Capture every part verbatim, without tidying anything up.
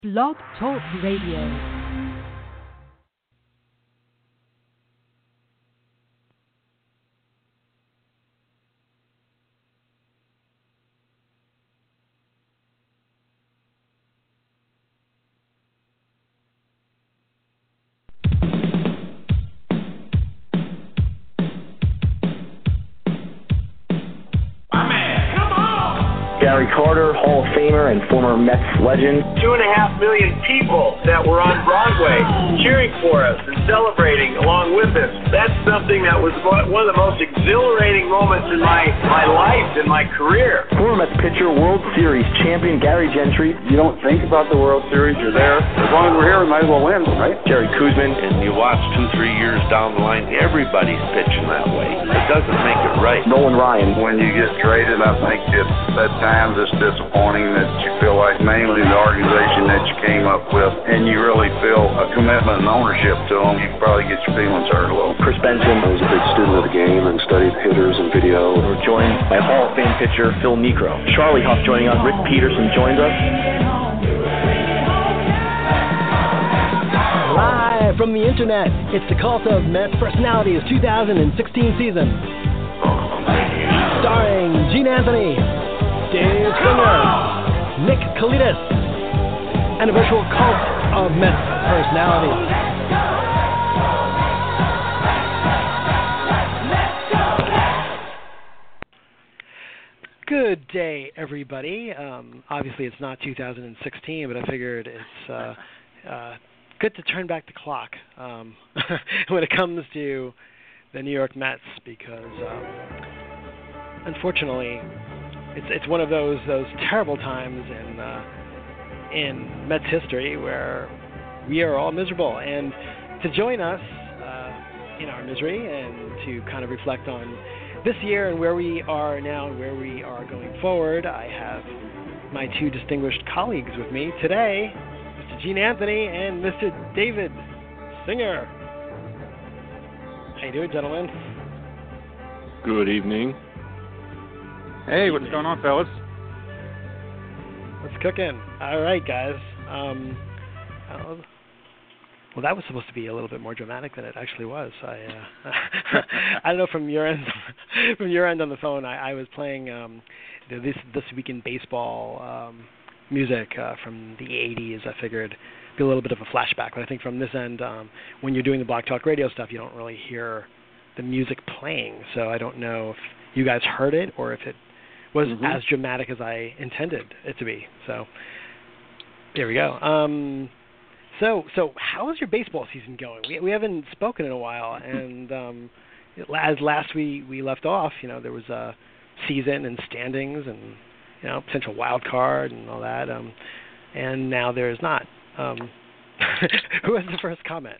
Blog Talk Radio. Gary Carter, Hall of Famer and former Mets legend. Two and a half million people that were on Broadway cheering for us and celebrating along with us. That's something that was one of the most exhilarating moments in my, my life, in my career. Former Mets pitcher, World Series champion Gary Gentry. You don't think about the World Series, you're there. As long as we're here, we might as well win, right? Jerry Koosman. And you watch two, three years down the line, everybody's pitching that way. It doesn't make it right. Nolan Ryan. When you get traded, I think it's that times it's disappointing that you feel like mainly the organization that you came up with, and you really feel a commitment and ownership to them, you probably get your feelings hurt a little. Chris Benson was a big student of the game and studied hitters and video. We're joined by Hall of Fame pitcher Phil Niekro. Charlie Huff joining us. Rick Peterson joins us. Live from the internet, it's the Cult of Mets Personalities two thousand sixteen season. Starring Gene Anthony, Dave Singer, Nick Kalidas, and a virtual cult of Mets personalities. Good day, everybody. Um, obviously, it's not two thousand sixteen, but I figured it's uh, uh, good to turn back the clock um, when it comes to the New York Mets, because um, unfortunately, It's it's one of those those terrible times in uh, in Mets history where we are all miserable. And to join us uh, in our misery and to kind of reflect on this year and where we are now and where we are going forward, I have my two distinguished colleagues with me today, Mister Gene Anthony and Mister David Singer. How you doing, gentlemen? Good evening. Hey, what's going on, fellas? What's cooking? All right, guys. Um, uh, well, that was supposed to be a little bit more dramatic than it actually was. I uh, I don't know from your end. From your end on the phone, I, I was playing um, the, this this week in baseball um, music uh, from the eighties. I figured it'd be a little bit of a flashback. But I think from this end, um, when you're doing the Blog Talk Radio stuff, you don't really hear the music playing. So I don't know if you guys heard it or if it was mm-hmm. as dramatic as I intended it to be. So there we go. Um, so so how is your baseball season going? We we haven't spoken in a while, and um, as last we, we left off, you know, there was a season and standings and, you know, potential wild card and all that, um, and now there is not. Um, who has the first comment?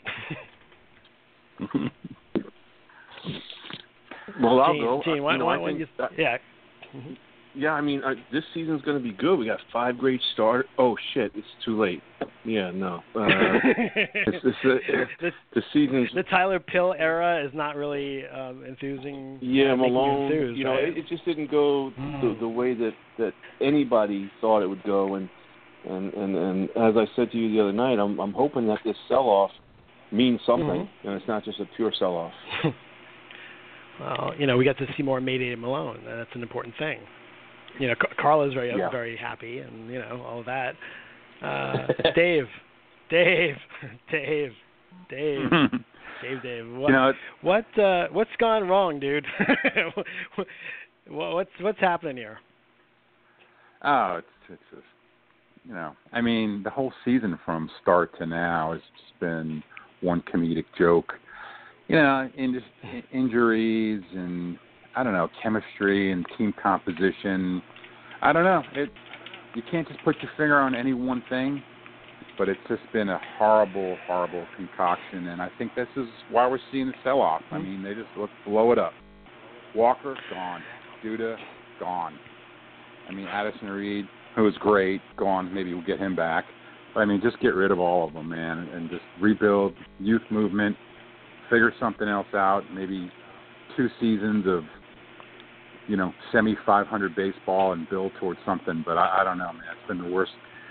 Well, I'll Gene, go. Gene, why, you know, why, I why think you, that, yeah. Mm-hmm. Yeah, I mean, uh, this season's going to be good. We got five great stars. Oh, shit, it's too late. Yeah, no. Uh, it's, it's, uh, this, the season's... The Tyler Pill era is not really um, enthusing. Yeah, uh, Malone, enthused, you know, right? it, it just didn't go mm. the, the way that, that anybody thought it would go. And, and, and, and as I said to you the other night, I'm, I'm hoping that this sell-off means something, mm-hmm. and it's not just a pure sell-off. Well, you know, we got to see more Mayday and Malone, and that's an important thing. You know, Car- Carla's very yeah. very happy, and, you know, all of that. Uh, Dave, Dave, Dave, Dave, Dave, Dave. What, you know, what uh, what's gone wrong, dude? what's what's happening here? Oh, it's it's just, you know, I mean, the whole season from start to now has just been one comedic joke. You know, in just injuries and, I don't know, chemistry and team composition. I don't know. It you can't just put your finger on any one thing, but it's just been a horrible, horrible concoction, and I think this is why we're seeing the sell-off. I mean, they just look blow it up. Walker, gone. Duda, gone. I mean, Addison Reed, who was great, gone. Maybe we'll get him back. But, I mean, just get rid of all of them, man, and just rebuild youth movement, figure something else out, maybe two seasons of, you know, semi five hundred baseball and build towards something. But I, I don't know, man. It's been the worst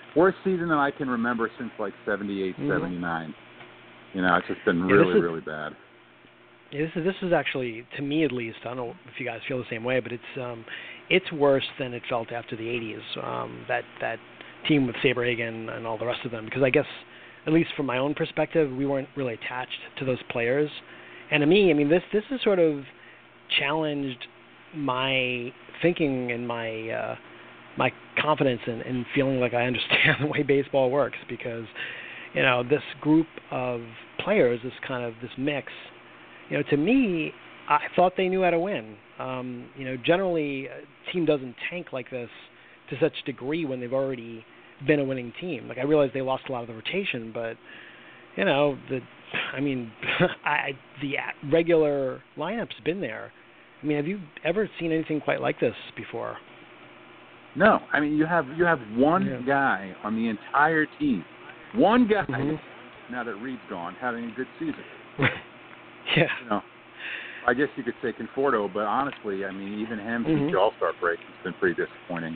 worst season that I can remember since like seventy-eight, mm-hmm. seventy-nine. You know, it's just been yeah, really, is, really bad. Yeah, this is this is actually, to me at least, I don't know if you guys feel the same way, but it's um, it's worse than it felt after the eighties. Um, that that team with Saberhagen and all the rest of them, because I guess, at least from my own perspective, we weren't really attached to those players. And to me, I mean, this this has sort of challenged my thinking and my uh, my confidence in, in feeling like I understand the way baseball works, because, you know, this group of players, this kind of this mix, you know, to me, I thought they knew how to win. Um, you know, generally, a team doesn't tank like this to such degree when they've already been a winning team. Like, I realize they lost a lot of the rotation, but, you know, the, I mean, I, the regular lineup's been there. I mean, have you ever seen anything quite like this before? No. I mean, you have you have one yeah. guy on the entire team, one guy, mm-hmm. now that Reed's gone, having a good season. yeah. You know, I guess you could say Conforto, but honestly, I mean, even him mm-hmm. since the All-Star break has been pretty disappointing.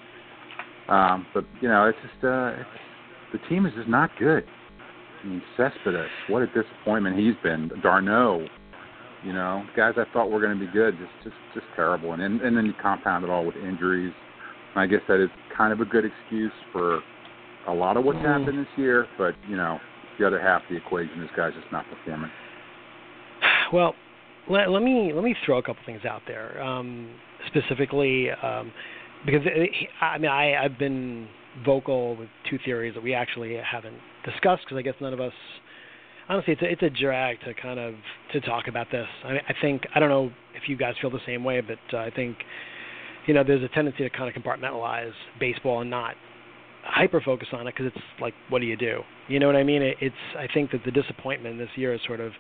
Um, but, you know, it's just uh, it's, the team is just not good. I mean, Cespedes, what a disappointment he's been. Darno, you know, guys I thought were going to be good, just just just terrible. And, and and then you compound it all with injuries. And I guess that is kind of a good excuse for a lot of what's mm. happened this year. But, you know, the other half of the equation is guys just not performing. Well, let, let me let me throw a couple things out there, um, specifically um, because it, I mean I, I've been vocal with two theories that we actually haven't discussed, because I guess none of us, honestly, it's a, it's a drag to kind of to talk about this. I, I think I don't know if you guys feel the same way, but uh, I think, you know, there's a tendency to kind of compartmentalize baseball and not hyper focus on it, because it's like, what do you do? You know what I mean? It, it's I think that the disappointment this year is sort of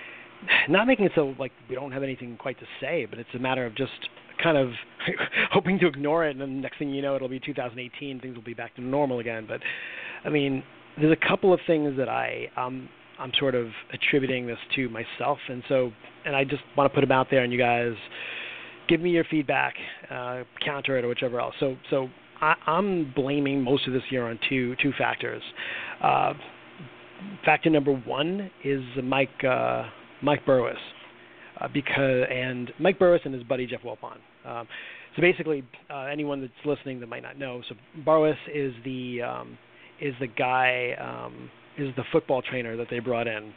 not making it so like we don't have anything quite to say, but it's a matter of just kind of hoping to ignore it, and then the next thing you know, it'll be two thousand eighteen, things will be back to normal again. But I mean, there's a couple of things that I um I'm sort of attributing this to myself, and so and I just want to put them out there, and you guys give me your feedback, uh, counter it, or whichever else. So so I, I'm blaming most of this year on two two factors. Uh, factor number one is Mike. Uh, Mike Burwis, uh, because and Mike Burwis and his buddy Jeff Wilpon. Um, so basically, uh, anyone that's listening that might not know, so Burwis is the um, is the guy um, is the football trainer that they brought in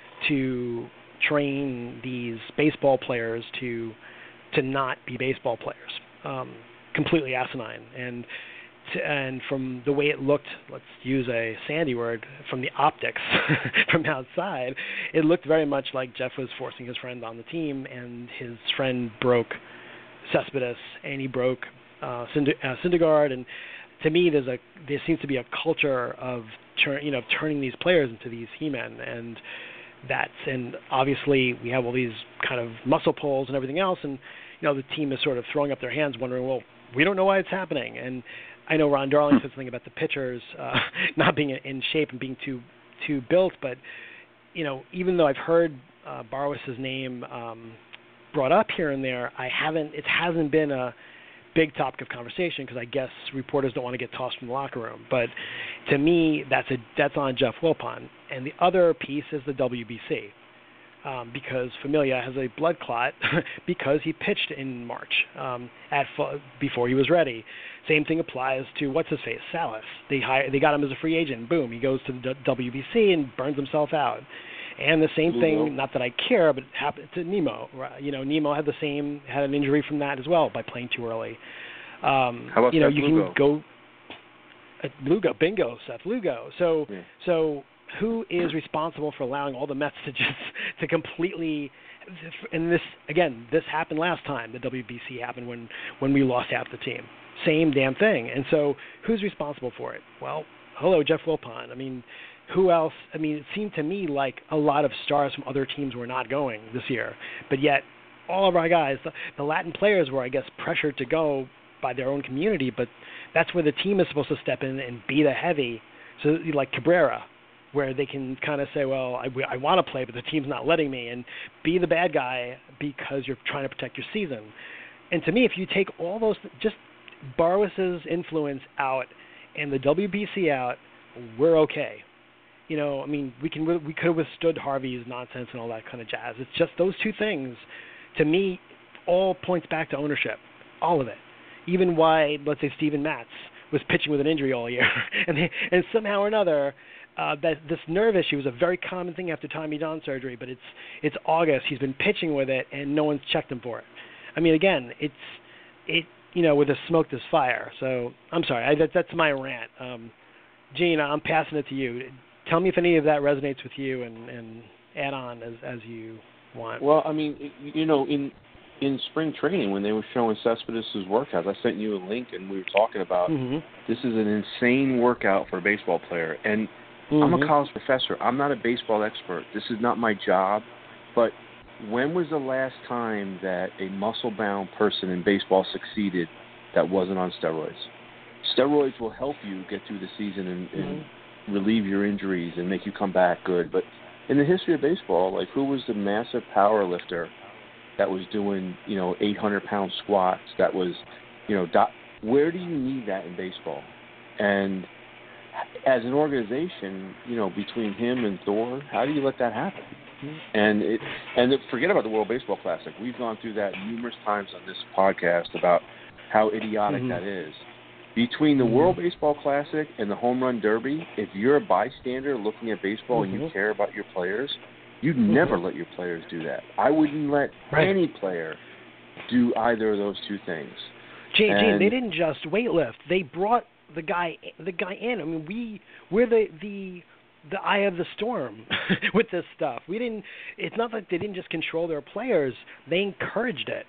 to train these baseball players to to not be baseball players. Um, completely asinine, and to, and from the way it looked, let's use a Sandy word, from the optics from outside, it looked very much like Jeff was forcing his friend on the team, and his friend broke Cespedes, and he broke uh, Synd- uh, Syndergaard. And to me, there's a there seems to be a culture of turn, you know turning these players into these he-men, and that's and obviously we have all these kind of muscle pulls and everything else, and you know the team is sort of throwing up their hands, wondering, well, we don't know why it's happening. And I know Ron Darling said something about the pitchers uh, not being in shape and being too too built, but you know, even though I've heard uh, Barwis's name um, brought up here and there, I haven't. It hasn't been a big topic of conversation, because I guess reporters don't want to get tossed from the locker room. But to me, that's a that's on Jeff Wilpon. And the other piece is the W B C. Um, because Familia has a blood clot because he pitched in March um, at before he was ready. Same thing applies to what's his face, Salas. They hire, they got him as a free agent. Boom, he goes to the W B C and burns himself out. And the same Nemo. thing, not that I care, but it happened to Nemo. You know, Nemo had the same had an injury from that as well by playing too early. Um, How about you know, Seth you Lugo? can go uh, Lugo, bingo, Seth Lugo. So yeah. so. Who is responsible for allowing all the Mets to just to completely, and this again, this happened last time. The W B C happened when when we lost half the team. Same damn thing. And so, who's responsible for it? Well, hello, Jeff Wilpon. I mean, who else? I mean, it seemed to me like a lot of stars from other teams were not going this year, but yet all of our guys, the, the Latin players, were, I guess, pressured to go by their own community. But that's where the team is supposed to step in and be the heavy. So, like Cabrera, where they can kind of say, well, I, I want to play, but the team's not letting me, and be the bad guy because you're trying to protect your season. And to me, if you take all those, just Barwis's influence out and the W B C out, we're okay. You know, I mean, we can we could have withstood Harvey's nonsense and all that kind of jazz. It's just those two things, to me, all points back to ownership, all of it. Even why, let's say, Steven Matz was pitching with an injury all year, and they, and somehow or another, uh, that this nerve issue is a very common thing after Tommy John surgery. But it's it's August, he's been pitching with it, and no one's checked him for it. I mean, again, it's it you know, with the smoke there's fire. So I'm sorry, I, that, that's my rant. Um, Gene, I'm passing it to you. Tell me if any of that resonates with you, and, and add on as as you want. Well, I mean, you know, in in spring training when they were showing Cespedes' workouts, I sent you a link and we were talking about mm-hmm. this is an insane workout for a baseball player. And mm-hmm. I'm a college professor. I'm not a baseball expert. This is not my job. But when was the last time that a muscle-bound person in baseball succeeded that wasn't on steroids? Steroids will help you get through the season and, and mm-hmm. relieve your injuries and make you come back good. But in the history of baseball, like, who was the massive power lifter that was doing, you know, eight hundred pound squats, that was, you know, do- where do you need that in baseball? And as an organization, you know, between him and Thor, how do you let that happen? And it, and forget about the World Baseball Classic. We've gone through that numerous times on this podcast about how idiotic mm-hmm. that is. Between the mm-hmm. World Baseball Classic and the Home Run Derby, if you're a bystander looking at baseball mm-hmm. and you care about your players, you'd mm-hmm. never let your players do that. I wouldn't let right. any player do either of those two things. Gene, and, Gene, they didn't just weightlift. They brought the guy the guy in. I mean, we we're the the the eye of the storm with this stuff. We didn't. It's not like they didn't just control their players. They encouraged it.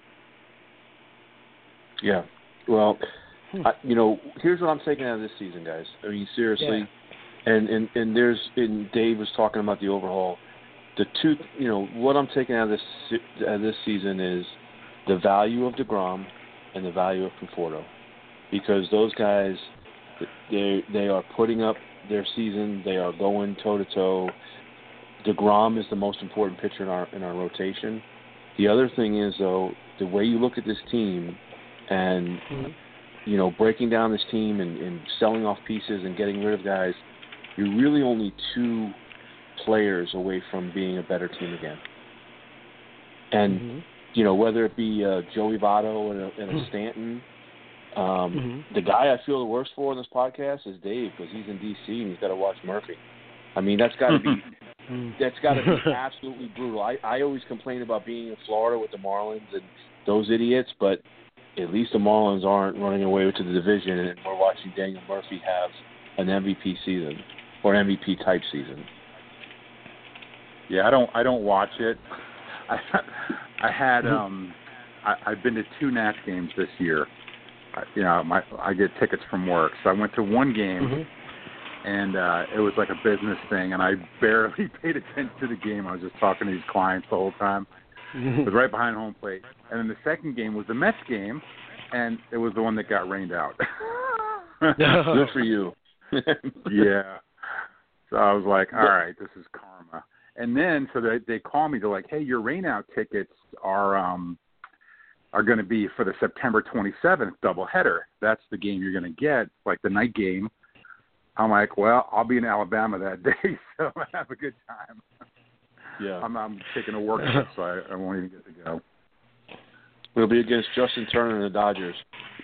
Yeah. Well, hmm. I, you know, here's what I'm taking out of this season, guys. I mean, seriously. Yeah. And and and there's and Dave was talking about the overhaul. The two, you know, what I'm taking out of this uh, this season is the value of DeGrom and the value of Conforto, because those guys, they they are putting up their season. They are going toe to toe. DeGrom is the most important pitcher in our in our rotation. The other thing is, though, the way you look at this team, and mm-hmm. you know, breaking down this team and, and selling off pieces and getting rid of guys, you're really only two players away from being a better team again. And, mm-hmm. you know, whether it be uh, Joey Votto and a, and a Stanton, um, mm-hmm. the guy I feel the worst for in this podcast is Dave, because he's in D C and he's got to watch Murphy. I mean, that's got to be that's got to be absolutely brutal. I, I always complain about being in Florida with the Marlins and those idiots, but at least the Marlins aren't running away to the division, and we're watching Daniel Murphy have an M V P season or M V P type season. Yeah, I don't. I don't watch it. I, I had. Um, I, I've been to two Nats games this year. I, you know, my I get tickets from work, so I went to one game, mm-hmm. and uh, it was like a business thing, and I barely paid attention to the game. I was just talking to these clients the whole time. It was right behind home plate, and then the second game was the Mets game, and it was the one that got rained out. Good for you. Yeah. So I was like, all right, this is karma. And then, so they they call me. They're like, "Hey, your rainout tickets are um are going to be for the September twenty-seventh doubleheader. That's the game you're going to get, like the night game." I'm like, "Well, I'll be in Alabama that day, so have a good time." Yeah, I'm I'm taking a work trip, so I, I won't even get to go. It'll be against Justin Turner and the Dodgers.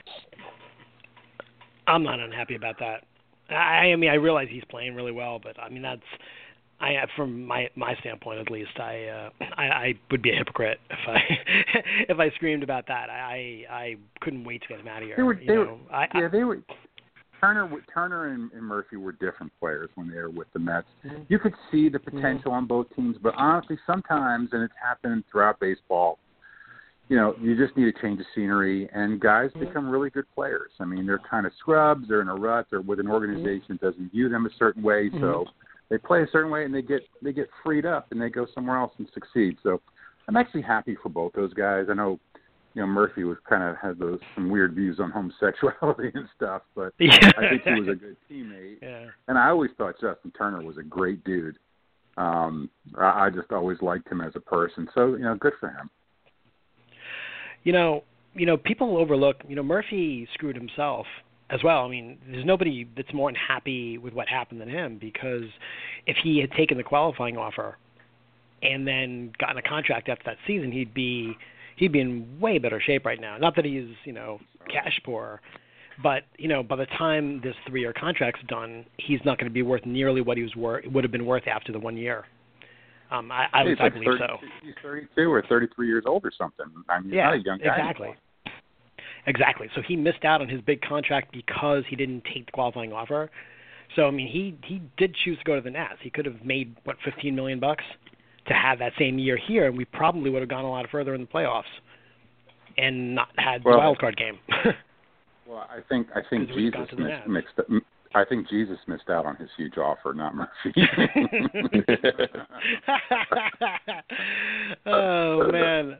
I'm not unhappy about that. I, I mean, I realize he's playing really well, but I mean that's. I, from my my standpoint, at least, I, uh, I I would be a hypocrite if I if I screamed about that. I I couldn't wait to get him out of here. They were, you they know, were, I, yeah, they were. Turner Turner and, and Murphy were different players when they were with the Mets. Mm-hmm. You could see the potential mm-hmm. on both teams, but honestly, sometimes, and it's happened throughout baseball, you know, you just need a change of scenery, and guys mm-hmm. become really good players. I mean, they're kind of scrubs, they're in a rut, they're with an organization mm-hmm. that doesn't view them a certain way, mm-hmm. so they play a certain way, and they get they get freed up, and they go somewhere else and succeed. So I'm actually happy for both those guys. I know, you know, Murphy was kind of had those some weird views on homosexuality and stuff, but yeah. I think he was a good teammate. Yeah. And I always thought Justin Turner was a great dude. Um, I, I just always liked him as a person. So, you know, good for him. You know, you know, people overlook. You know, Murphy screwed himself as well. I mean, there's nobody that's more unhappy with what happened than him, because if he had taken the qualifying offer and then gotten a contract after that season, he'd be he'd be in way better shape right now. Not that he's, you know, cash poor, but, you know, by the time this three-year contract's done, he's not going to be worth nearly what he was worth would have been worth after the one year. Um, I, I, Hey, I like believe thirty, so. He's thirty-two or thirty-three years old or something. I mean, he's Yeah, not a young guy exactly. anymore. Exactly. So he missed out on his big contract because he didn't take the qualifying offer. So I mean, he he did choose to go to the Nats. He could have made what fifteen million bucks to have that same year here, and we probably would have gone a lot further in the playoffs and not had Well, the wild card game. Well, I think I think 'Cause we've Jesus got to the missed, Nats. mixed. I think Jesus missed out on his huge offer, not Murphy. Oh man.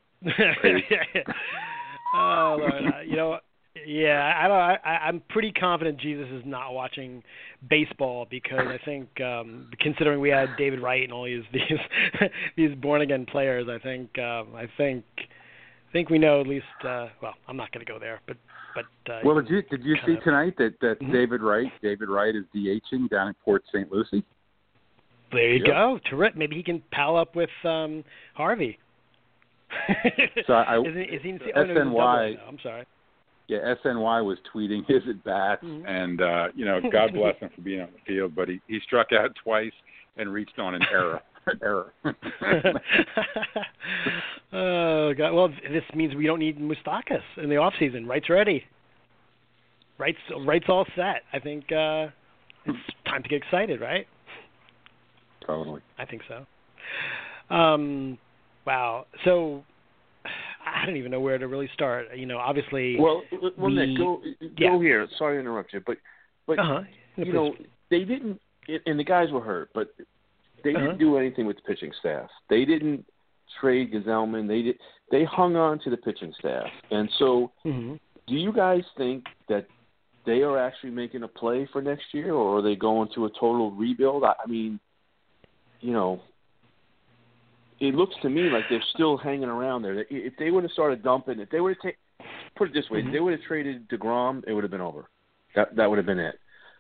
Oh Lord, uh, you know, yeah, I don't. I, I'm pretty confident Jesus is not watching baseball, because I think, um, considering we had David Wright and all these these these born again players, I think um, I think I think we know at least. Uh, well, I'm not going to go there, but but. Uh, well, did you did you see of, tonight that that mm-hmm. David Wright David Wright is DHing down in Port Saint Lucie? There you yep. go. Terrific. Maybe he can pal up with um, Harvey. So I, is he, is he in, oh, no, he's in S N Y. Dublin now. I'm sorry. Yeah, S N Y was tweeting his at bats, mm-hmm. and uh, you know, God bless him for being on the field, but he, he struck out twice and reached on an error. error. Oh God! Well, this means we don't need Moustakas in the off season. Wright's ready. Wright's Wright's all set. I think uh, it's time to get excited, right? Totally. I think so. Um, wow. So I don't even know where to really start. You know, obviously. Well, well, we, Nick, go yeah. go here. Sorry to interrupt you, but but uh-huh. you know they didn't, and the guys were hurt, but they uh-huh. didn't do anything with the pitching staff. They didn't trade Gazelman. They did. They hung on to the pitching staff, and so mm-hmm. do you guys think that they are actually making a play for next year, or are they going to a total rebuild? I, I mean, you know, it looks to me like they're still hanging around there. If they would have started dumping, if they would have taken, put it this way, mm-hmm. if they would have traded DeGrom, it would have been over. That that would have been it.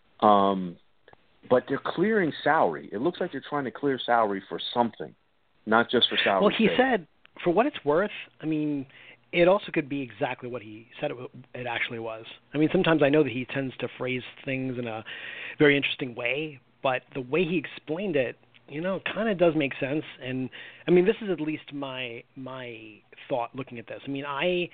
Um, but they're clearing salary. It looks like they're trying to clear salary for something, not just for salary. Well, he sake. said, for what it's worth, I mean, it also could be exactly what he said it, it actually was. I mean, sometimes I know that he tends to phrase things in a very interesting way, but the way he explained it, you know, kind of does make sense. And I mean, this is at least my my thought looking at this. I mean, I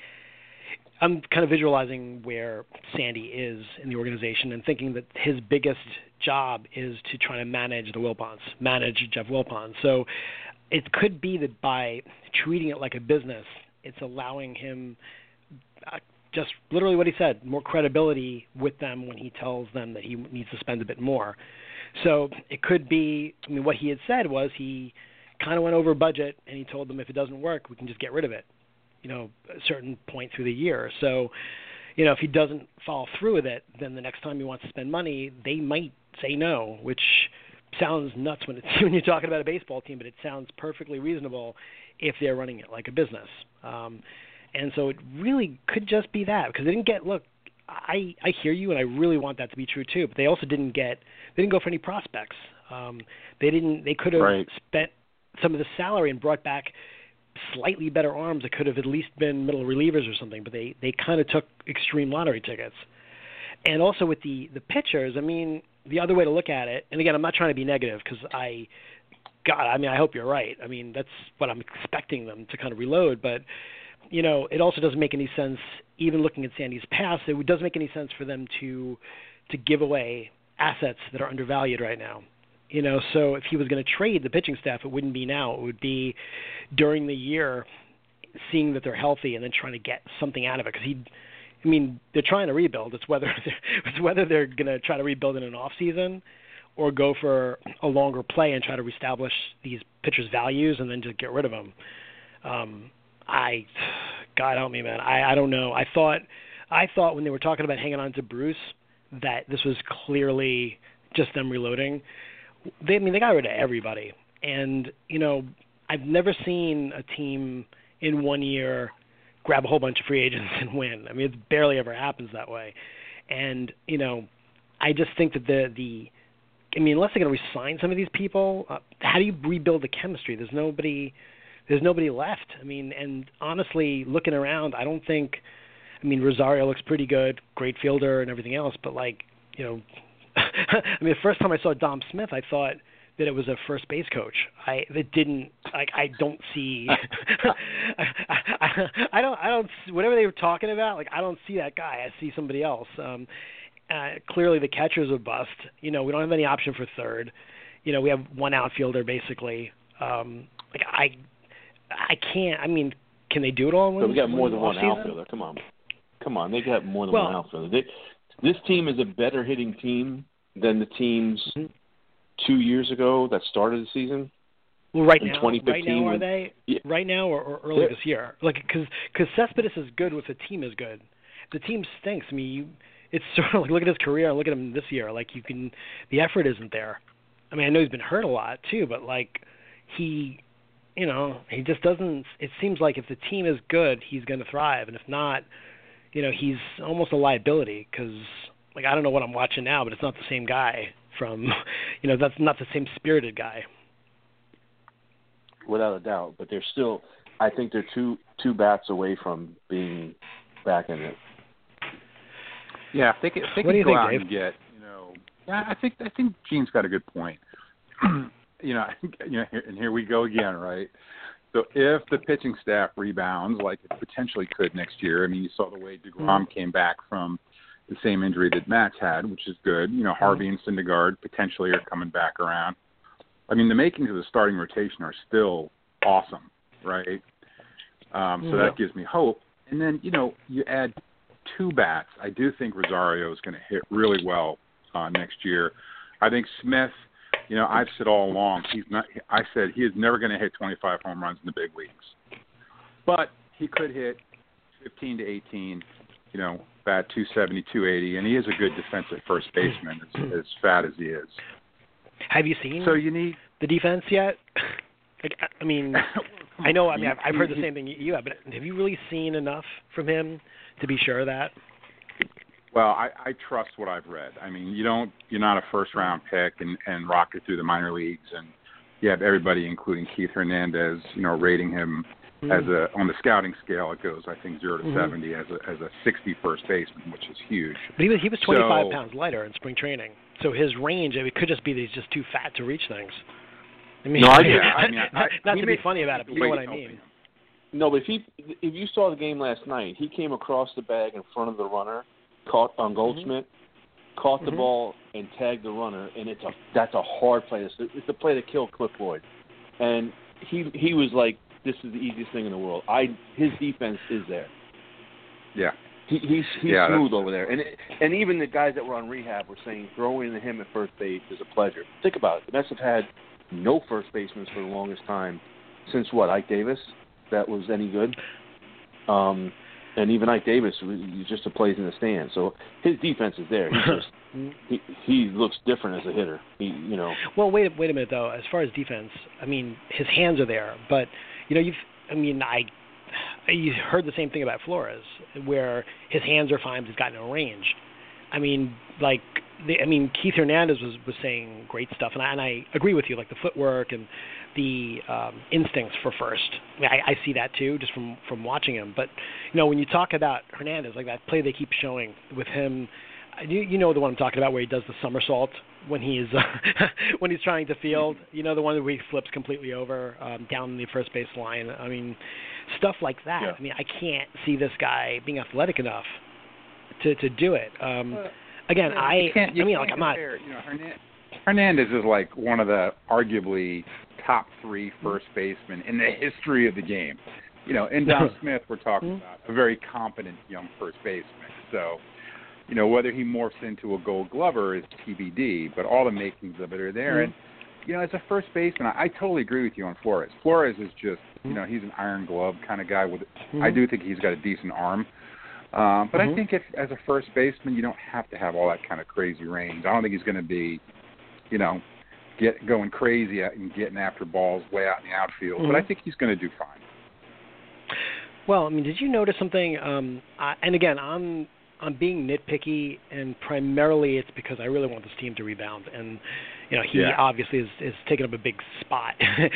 I'm kind of visualizing where Sandy is in the organization and thinking that his biggest job is to try to manage the Wilpons, manage Jeff Wilpon. So it could be that by treating it like a business, it's allowing him uh, just literally what he said, more credibility with them when he tells them that he needs to spend a bit more. So it could be, I mean, what he had said was he kind of went over budget, and he told them if it doesn't work, we can just get rid of it, you know, a certain point through the year. So, you know, if he doesn't follow through with it, then the next time he wants to spend money, they might say no, which sounds nuts when it's when you're talking about a baseball team, but it sounds perfectly reasonable if they're running it like a business. Um, and so it really could just be that, because they didn't get, look, I, I hear you, and I really want that to be true too. But they also didn't get, they didn't go for any prospects. Um, they didn't. They could have right. spent some of the salary and brought back slightly better arms that could have at least been middle relievers or something. But they, they kind of took extreme lottery tickets. And also with the the pitchers, I mean, the other way to look at it. And again, I'm not trying to be negative, because I, God, I mean, I hope you're right. I mean, that's what I'm expecting them to kind of reload, but. You know, it also doesn't make any sense, even looking at Sandy's past, it doesn't make any sense for them to to give away assets that are undervalued right now. You know, so if he was going to trade the pitching staff, it wouldn't be now. It would be during the year, seeing that they're healthy and then trying to get something out of it. Because he, I mean, they're trying to rebuild. It's whether they're, it's whether they're going to try to rebuild in an off season or go for a longer play and try to reestablish these pitchers' values and then just get rid of them. Um, I, God help me, man. I, I don't know. I thought, I thought when they were talking about hanging on to Bruce that this was clearly just them reloading. They, I mean, they got rid of everybody, and you know, I've never seen a team in one year grab a whole bunch of free agents and win. I mean, it barely ever happens that way. And, you know, I just think that the, the I mean, unless they're going to re-sign some of these people, uh, how do you rebuild the chemistry? There's nobody, there's nobody left. I mean, and honestly, looking around, I don't think, I mean, Rosario looks pretty good, great fielder and everything else, but like, you know, I mean, the first time I saw Dom Smith, I thought that it was a first base coach. I that didn't like I don't see I, I, I don't I don't whatever they were talking about, like I don't see that guy. I see somebody else. Um uh, clearly the catcher's a bust. You know, we don't have any option for third. You know, we have one outfielder basically. Um like I I can't I mean, can they do it all in one? So we got more than one season? outfielder. Come on. Come on, they got more than well, one outfielder. They, this team is a better hitting team than the teams mm-hmm. two years ago that started the season. Well, right in now, twenty fifteen, right now, are when, they yeah. right now or, or early yeah. this year? Like, because because Cespedes is good if the team is good. If the team stinks. I mean, you, it's sort of like look at his career and look at him this year. Like you can, the effort isn't there. I mean, I know he's been hurt a lot too, but like he, you know, he just doesn't. It seems like if the team is good, he's going to thrive, and if not, you know, he's almost a liability because. Like, I don't know what I'm watching now, but it's not the same guy from, you know, that's not the same spirited guy. Without a doubt. But they're still, I think they're two two bats away from being back in it. Yeah, if they could, if they what do could you go think, out Dave? and get, you know, yeah, I think I think Gene's got a good point. you know, you know, and here we go again, right? So if the pitching staff rebounds like it potentially could next year, I mean, you saw the way DeGrom mm-hmm. came back from the same injury that Matt's had, which is good. You know, Harvey and Syndergaard potentially are coming back around. I mean, the makings of the starting rotation are still awesome, right? Um, so yeah. that gives me hope. And then, you know, you add two bats. I do think Rosario is going to hit really well uh, next year. I think Smith, you know, I've said all along, he's not. I said he is never going to hit twenty-five home runs in the big leagues. But he could hit fifteen to eighteen, you know, bat two seventy, two eighty, and he is a good defensive first baseman, as, as fat as he is. Have you seen so you need the defense yet? like, I mean, I know. I mean, I've, I've heard the same thing you have, but have you really seen enough from him to be sure of that? Well, I, I trust what I've read. I mean, you don't. You're not a first-round pick and, and rocket through the minor leagues, and you have everybody, including Keith Hernandez, you know, rating him. As a on the scouting scale, it goes I think zero to mm-hmm. seventy as a as a sixty first baseman, which is huge. But he was he was twenty-five so, pounds lighter in spring training, so his range it could just be that he's just too fat to reach things. I mean, no, I, yeah, I mean, I, not to may, be funny about it, but you know what I mean. No, but if he if you saw the game last night, he came across the bag in front of the runner, caught on Goldschmidt, mm-hmm. caught the mm-hmm. ball and tagged the runner, and it's a that's a hard play. It's the, it's the play that killed Cliff Floyd, and he he was like. This is the easiest thing in the world. I his defense is there. Yeah, he, he's he's yeah, smooth over there, and it, and even the guys that were on rehab were saying throwing to him at first base is a pleasure. Think about it. The Mets have had no first basemen for the longest time since what Ike Davis that was any good, um, and even Ike Davis was just a plays in the stand. So his defense is there. He just he he looks different as a hitter. He you know. Well, wait wait a minute though. As far as defense, I mean his hands are there, but. You know, you've. I mean, I. You heard the same thing about Flores, where his hands are fine, but he's got no range. I mean, like, the, I mean, Keith Hernandez was, was saying great stuff, and I, and I agree with you, like the footwork and the um, instincts for first. I, mean, I, I see that too, just from from watching him. But you know, when you talk about Hernandez, like that play they keep showing with him. You, you know the one I'm talking about, where he does the somersault when he's uh, when he's trying to field. You know the one where he flips completely over um, down the first base line. I mean, stuff like that. Yeah. I mean, I can't see this guy being athletic enough to to do it. Um, uh, again, you I can't, you I mean, can't like I'm not. compare, you know, Hernandez, Hernandez is like one of the arguably top three first basemen in the history of the game. You know, in Dom Smith, we're talking about a very competent young first baseman. So. You know, whether he morphs into a Gold Glover is T B D, but all the makings of it are there. Mm-hmm. And, you know, as a first baseman, I, I totally agree with you on Flores. Flores is just, you know, he's an iron glove kind of guy. With, mm-hmm. I do think he's got a decent arm. Um, but mm-hmm. I think if, as a first baseman, you don't have to have all that kind of crazy range. I don't think he's going to be, you know, get going crazy and getting after balls way out in the outfield. Mm-hmm. But I think he's going to do fine. Well, I mean, did you notice something? Um, I, and again, I'm I'm being nitpicky, and primarily it's because I really want this team to rebound. And you know, he yeah. obviously is, is taking up a big spot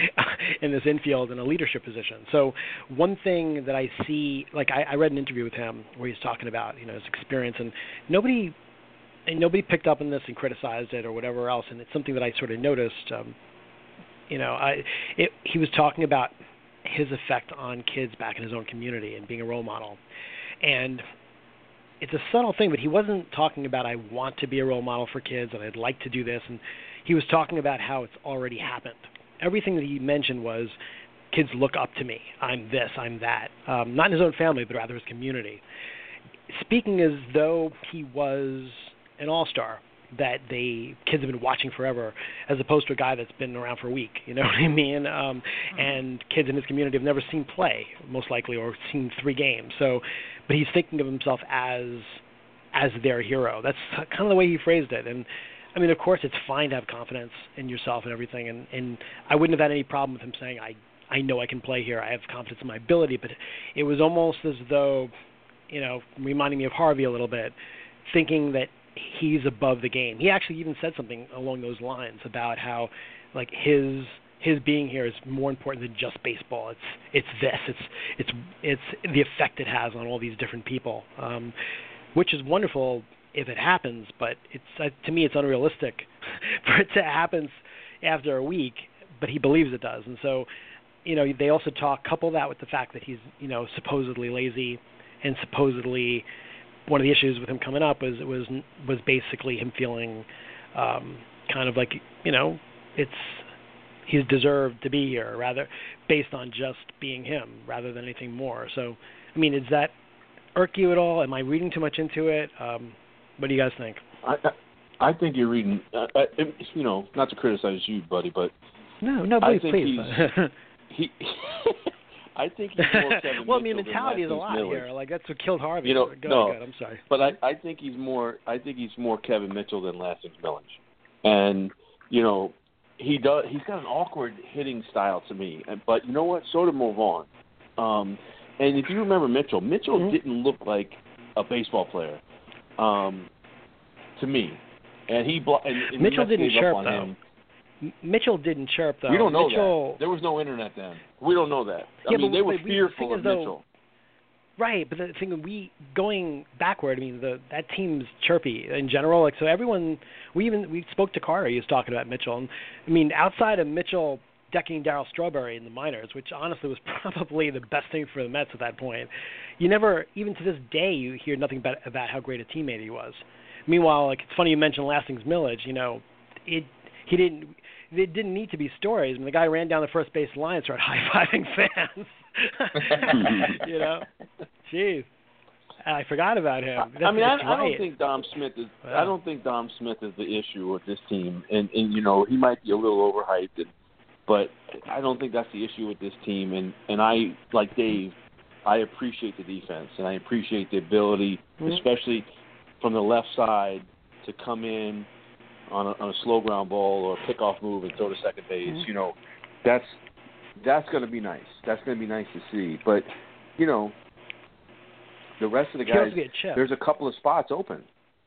in this infield in a leadership position. So one thing that I see, like I, I read an interview with him where he's talking about you know his experience, and nobody and nobody picked up on this and criticized it or whatever else. And it's something that I sort of noticed. Um, you know, I it, he was talking about his effect on kids back in his own community and being a role model, and it's a subtle thing, but he wasn't talking about I want to be a role model for kids and I'd like to do this. And he was talking about how it's already happened. Everything that he mentioned was kids look up to me. I'm this, I'm that. Um, not in his own family, but rather his community. Speaking as though he was an all-star that they kids have been watching forever, as opposed to a guy that's been around for a week. You know what I mean? Um, and kids in his community have never seen play, most likely, or seen three games. So, but he's thinking of himself as as their hero. That's kind of the way he phrased it. And I mean, of course, it's fine to have confidence in yourself and everything. And, and I wouldn't have had any problem with him saying, I I know I can play here. I have confidence in my ability. But it was almost as though, you know, reminding me of Harvey a little bit, thinking that he's above the game. He actually even said something along those lines about how, like, his his being here is more important than just baseball. It's it's this. It's it's it's the effect it has on all these different people, um, which is wonderful if it happens. But it's uh, to me, it's unrealistic for it to happen after a week. But he believes it does, and so you know they also talk couple that with the fact that he's you know supposedly lazy and supposedly. One of the issues with him coming up was was was basically him feeling um, kind of like you know it's he's deserved to be here rather based on just being him rather than anything more. So I mean, does that irk you at all? Am I reading too much into it? Um, what do you guys think? I I, I think you're reading. Uh, I, you know, not to criticize you, buddy, but no, no, please, I think please. He's, he. I think he's more Kevin well, I mean, Mitchell mentality than is a lot Millage. here. Like that's what killed Harvey. You know, go, no, go ahead, I'm sorry. But I, I think he's more. I think he's more Kevin Mitchell than Lastings Millage, and you know, he does. He's got an awkward hitting style to me. And, but you know what? So to move on. Um, and if you remember Mitchell, Mitchell mm-hmm. didn't look like a baseball player, um, to me. And he blo- and, and Mitchell didn't chirp on though. Him. Mitchell didn't chirp though. We don't know Mitchell... that. There was no internet then. We don't know that. I yeah, mean, but, they were but fearful we, of though, Mitchell. Right, but the thing is, we going backward. I mean, the that team's chirpy in general. Like so, everyone. We even we spoke to Carter. He was talking about Mitchell. And I mean, outside of Mitchell decking Darryl Strawberry in the minors, which honestly was probably the best thing for the Mets at that point, you never, even to this day, you hear nothing about about how great a teammate he was. Meanwhile, like it's funny you mentioned Lastings Millage. You know, it he didn't. It didn't need to be stories. I mean, the guy ran down the first base line and started high-fiving fans. you know, jeez, I forgot about him. That's, I mean, I, right. I don't think Dom Smith is. Wow. I don't think Dom Smith is the issue with this team, and and you know he might be a little overhyped, and, but I don't think that's the issue with this team. And and I like Dave, I appreciate the defense, and I appreciate the ability, mm-hmm. especially from the left side, to come in. On a, on a slow ground ball or a pickoff move and throw to second base, mm-hmm. you know, that's that's going to be nice. That's going to be nice to see. But, you know, the rest of the guys, there's a couple of spots open.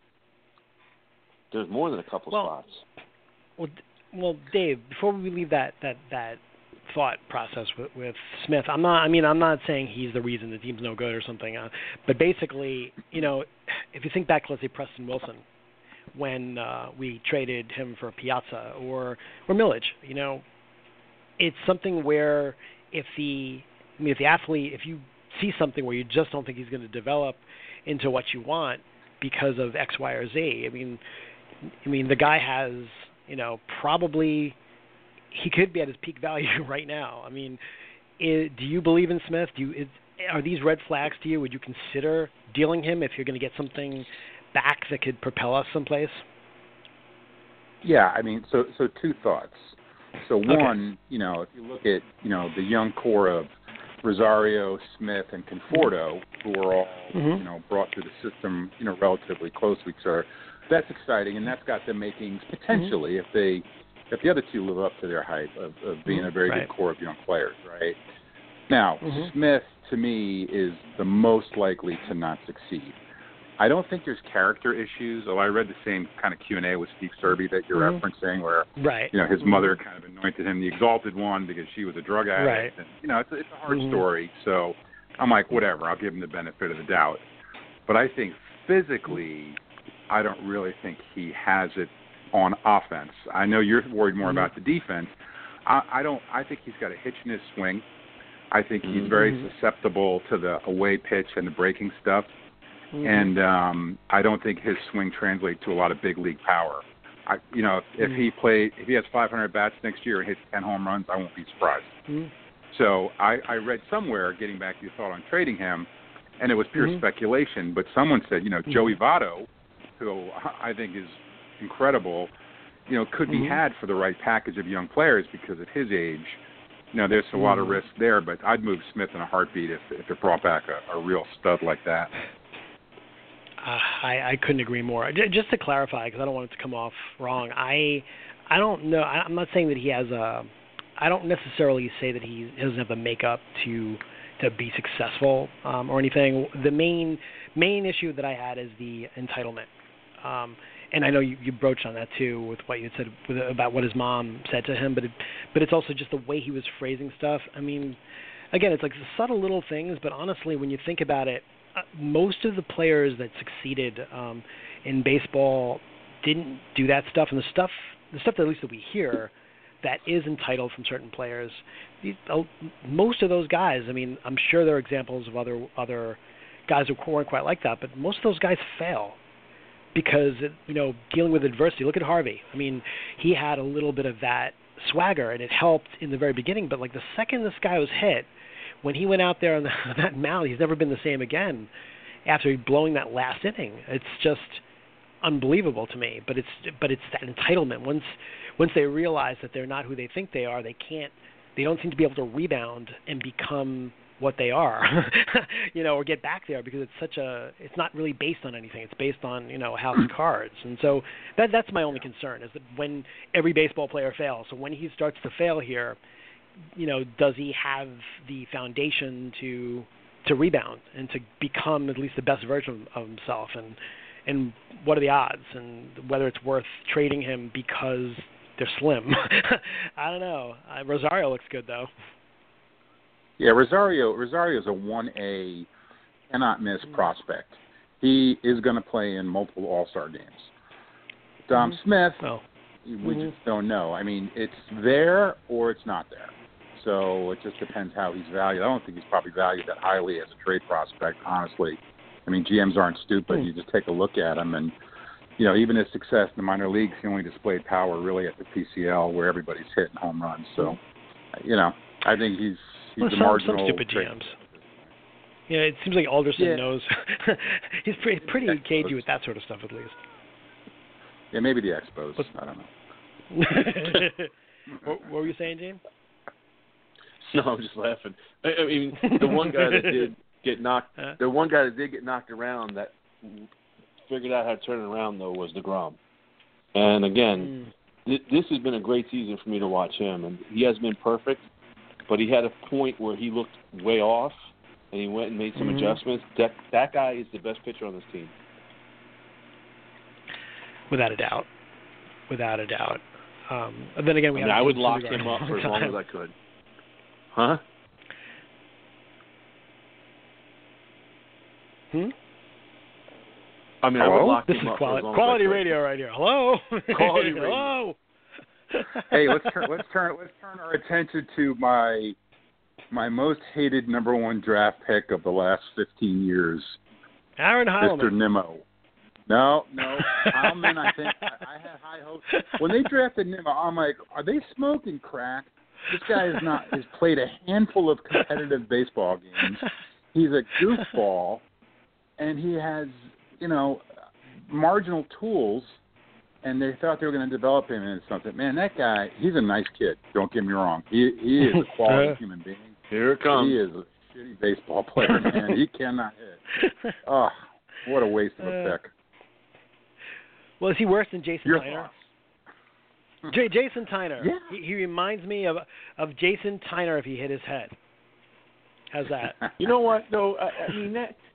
There's more than a couple well, spots. Well, well, Dave, before we leave that that that thought process with, with Smith, I'm not. I mean, I'm not saying he's the reason the team's no good or something. Uh, but basically, you know, if you think back, let's say Preston Wilson. When uh, we traded him for Piazza or or Millage, you know, it's something where if the I mean if the athlete, if you see something where you just don't think he's going to develop into what you want because of X, Y, or Z, I mean, I mean the guy has you know probably he could be at his peak value right now. I mean, is, do you believe in Smith? Do you is, are these red flags to you? Would you consider dealing him if you're going to get something back that could propel us someplace? Yeah, I mean, so so two thoughts. So one, okay. you know, if you look at, you know, the young core of Rosario, Smith, and Conforto, who were all, mm-hmm. you know, brought through the system, you know, relatively close to each other, that's exciting, and that's got them making potentially, mm-hmm. if they, if the other two live up to their hype of, of being mm-hmm. a very right. good core of young players, right? Now, mm-hmm. Smith, to me, is the most likely to not succeed. I don't think there's character issues. Although I read the same kind of Q and A with Steve Serby that you're mm-hmm. referencing, where right. you know his mm-hmm. mother kind of anointed him the exalted one because she was a drug addict. Right. And, you know, it's a, it's a hard mm-hmm. story. So I'm like, whatever. I'll give him the benefit of the doubt. But I think physically, I don't really think he has it on offense. I know you're worried more mm-hmm. about the defense. I, I don't. I think he's got a hitch in his swing. I think he's very mm-hmm. susceptible to the away pitch and the breaking stuff. Mm-hmm. And um, I don't think his swing translates to a lot of big league power. I, you know, if, mm-hmm. if he played, if he has five hundred bats next year and hits ten home runs, I won't be surprised. Mm-hmm. So I, I read somewhere, getting back to your thought on trading him, and it was pure mm-hmm. speculation, but someone said, you know, mm-hmm. Joey Votto, who I think is incredible, you know, could mm-hmm. be had for the right package of young players because at his age, you know, there's a lot of risk there, but I'd move Smith in a heartbeat if if it brought back a, a real stud like that. Uh, I, I couldn't agree more. J- just to clarify, because I don't want it to come off wrong, I I don't know. I, I'm not saying that he has a. I don't necessarily say that he doesn't have the makeup to to be successful um, or anything. The main main issue that I had is the entitlement. Um, And I know you, you broached on that too with what you had said with, about what his mom said to him, but it, but it's also just the way he was phrasing stuff. I mean, again, it's like subtle little things, but honestly, when you think about it, uh, most of the players that succeeded um, in baseball didn't do that stuff, and the stuff, the stuff that at least that we hear that is entitled from certain players. These, uh, most of those guys, I mean, I'm sure there are examples of other other guys who weren't quite like that, but most of those guys fail. Because, you know, dealing with adversity. Look at Harvey. I mean, he had a little bit of that swagger, and it helped in the very beginning. But, like, the second this guy was hit, when he went out there on, the, on that mound, he's never been the same again after blowing that last inning. It's just unbelievable to me. But it's but it's that entitlement. Once once they realize that they're not who they think they are, they can't. They don't seem to be able to rebound and become what they are, you know, or get back there because it's such a, it's not really based on anything. It's based on, you know, house cards. And so that that's my only concern is that when every baseball player fails, so when he starts to fail here, you know, does he have the foundation to to rebound and to become at least the best version of himself? And and what are the odds? And whether it's worth trading him because they're slim. I don't know. Uh, Rosario looks good, though. Yeah, Rosario Rosario's a one A, cannot miss prospect. He is going to play in multiple All-Star games. Dom mm-hmm. Smith, oh. we mm-hmm. just don't know. I mean, it's there or it's not there. So it just depends how he's valued. I don't think he's probably valued that highly as a trade prospect, honestly. I mean, G Ms aren't stupid. Mm-hmm. You just take a look at him, and, you know, even his success in the minor leagues, he only displayed power really at the P C L where everybody's hitting home runs. So, you know, I think he's He's well, the some, marginal some stupid trade. G Ms. Yeah, it seems like Alderson yeah. knows. He's pretty, pretty cagey with that sort of stuff, at least. Yeah, maybe the Expos. But, I don't know. what, what were you saying, Gene? No, I'm just laughing. I, I mean, the one guy that did get knocked, huh? the one guy that did get knocked around that figured out how to turn it around though was DeGrom. And again, mm. th- this has been a great season for me to watch him, and he hasn't been perfect. But he had a point where he looked way off, and he went and made some mm-hmm. adjustments. That that guy is the best pitcher on this team. Without a doubt. Without a doubt. Um, and then again, we I, mean, have I would lock him up for as long as I could. Huh? Hmm? I mean, Hello? I would lock this him is up quali- for as long quality as I could. radio right here. Hello? Quality radio. Hello? Hey, let's turn let's turn let's turn our attention to my my most hated number one draft pick of the last fifteen years, Aaron Heilman. Mister Nimmo. No, no, Heilman. I think I, I had high hopes when they drafted Nimmo. I'm like, are they smoking crack? This guy is not has played a handful of competitive baseball games. He's a goofball, and he has you know marginal tools. And they thought they were going to develop him into something. Man, that guy, he's a nice kid. Don't get me wrong. He he is a quality human being. Here it comes. He is a shitty baseball player, man. He cannot hit. Oh, what a waste of a pick. Well, is he worse than Jason Your Tyner? J- Jason Tyner. Yeah. He, he reminds me of of Jason Tyner if he hit his head. How's that? You know what? No, I, I mean that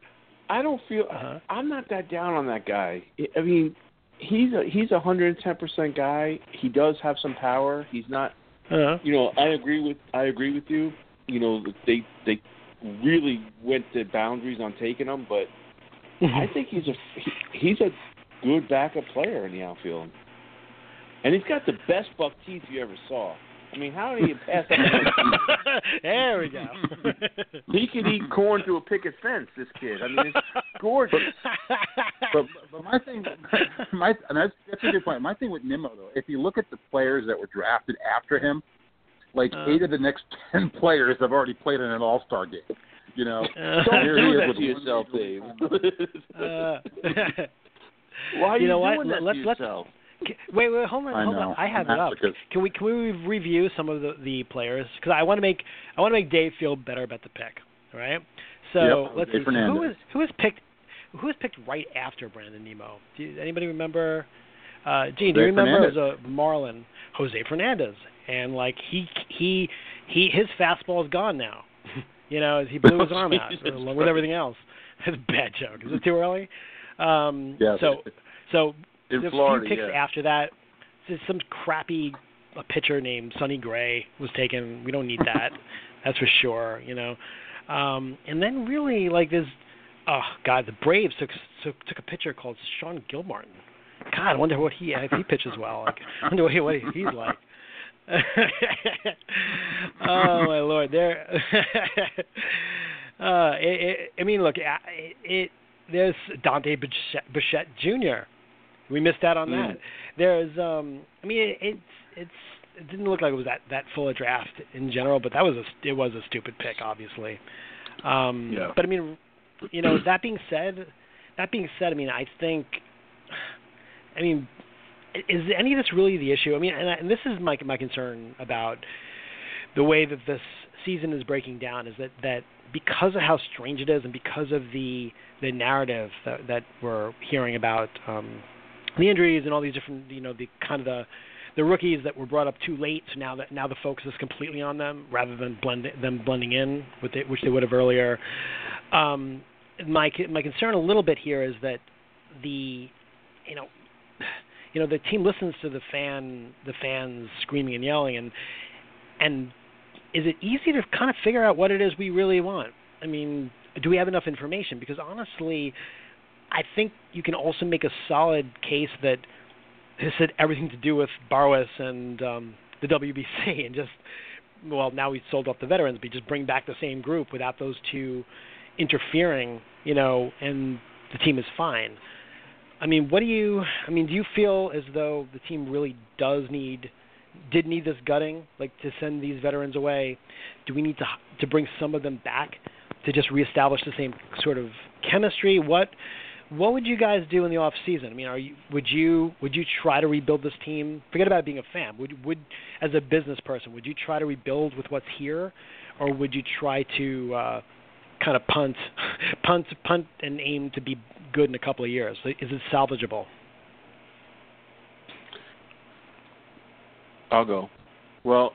I don't feel uh-huh. I'm not that down on that guy. I mean, he's a he's a one hundred ten percent guy. He does have some power. He's not. Uh-huh. You know, I agree with I agree with you. You know, they they really went to boundaries on taking him, but I think he's a he, he's a good backup player in the outfield, and he's got the best buck teeth you ever saw. I mean, how did he pass up? There we go. He could eat corn through a picket fence. This kid. I mean, it's gorgeous. But, but my thing, my and that's, that's a good point. My thing with Nimmo though, if you look at the players that were drafted after him, like uh, eight of the next ten players have already played in an All-Star game. You know, uh, don't do that to yourself, Dave. uh, Why are you, you know doing what? that let's, to let's, yourself? Wait, wait, hold on, I hold know. on. I have I'm it up. because... Can we can we review some of the, the players? Because I want to make I want to make Dave feel better about the pick. All right. So yep, let's Jose see. Fernandez. So who was who was picked? Who was picked right after Brandon Nimmo? Do you, anybody remember? Uh, Gene, do you remember? Fernandez. It was a Marlin, Jose Fernandez, and like he he he his fastball is gone now. You know, he blew his arm out along with everything else. That's a bad joke. Is it too early? Um, yeah. So so. In There's Florida, a few picks yeah. after that. There's some crappy a pitcher named Sonny Gray was taken. We don't need that. That's for sure, you know. Um, and then really, like, there's, oh, God, the Braves took took, took a pitcher called Sean Gilmartin. God, I wonder what he, if he pitches well. Like, I wonder what, he, what he's like. Oh, my Lord. There. uh, it, it, I mean, look, it, it there's Dante Bichette, Bichette Junior We missed out on that. Mm. There's, um, I mean, it, it's it's it didn't look like it was that, that full a draft in general, but that was a it was a stupid pick, obviously. Um, yeah. But I mean, you know, that being said, that being said, I mean, I think, I mean, is any of this really the issue? I mean, and, I, and this is my my concern about the way that this season is breaking down is that, that because of how strange it is, and because of the the narrative that, that we're hearing about. Um, The injuries and all these different, you know, the kind of the, the rookies that were brought up too late. So now that now the focus is completely on them rather than blend them blending in with it, which they would have earlier. Um, my my concern a little bit here is that the, you know, you know the team listens to the fan the fans screaming and yelling, and and is it easy to kind of figure out what it is we really want? I mean, do we have enough information? Because honestly, I think you can also make a solid case that this had everything to do with Barwis and um, the W B C, and just, well, now we sold off the veterans, but just bring back the same group without those two interfering, you know, and the team is fine. I mean, what do you, I mean, do you feel as though the team really does need, did need this gutting, like to send these veterans away? Do we need to to bring some of them back to just reestablish the same sort of chemistry? What What would you guys do in the off season? I mean, are you would you would you try to rebuild this team? Forget about being a fan. Would would as a business person, would you try to rebuild with what's here, or would you try to uh, kind of punt, punt, punt, and aim to be good in a couple of years? Is it salvageable? I'll go. Well,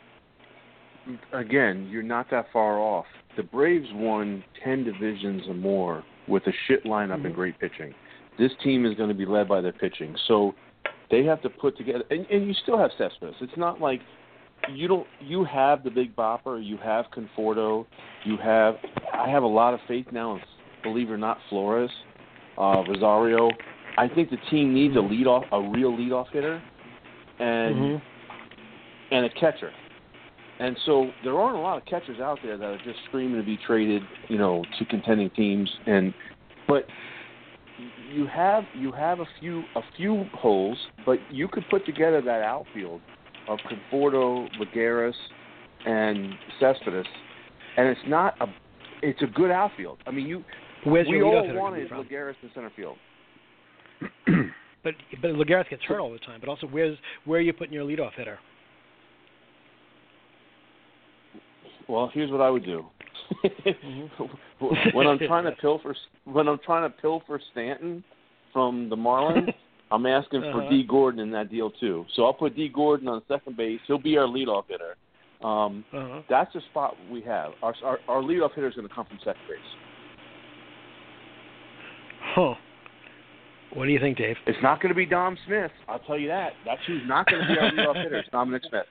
again, you're not that far off. The Braves won ten divisions or more with a shit lineup mm-hmm. and great pitching. This team is going to be led by their pitching. So they have to put together, and, and you still have Cespedes. It's not like you don't, you have the Big Bopper, you have Conforto, you have, I have a lot of faith now in, believe it or not, Flores, uh, Rosario. I think the team needs a leadoff, a real leadoff hitter, and mm-hmm. and a catcher. And so there aren't a lot of catchers out there that are just screaming to be traded, you know, to contending teams. And but you have you have a few a few holes, but you could put together that outfield of Conforto, Lagares, and Cespedes, and it's not a it's a good outfield. I mean, you Where's we your all wanted Lagares in center field. but but Lagares gets hurt all the time. But also, where's where are you putting your leadoff hitter? Well, here's what I would do. when I'm trying to pilfer, when I'm trying to pilfer Stanton from the Marlins, I'm asking uh-huh. for D. Gordon in that deal too. So I'll put D. Gordon on second base. He'll be our leadoff hitter. Um, uh-huh. That's the spot we have. Our our, our leadoff hitter is going to come from second base. Huh. What do you think, Dave? It's not going to be Dom Smith. I'll tell you that. That's who's not going to be our leadoff hitter. It's Dominic Smith.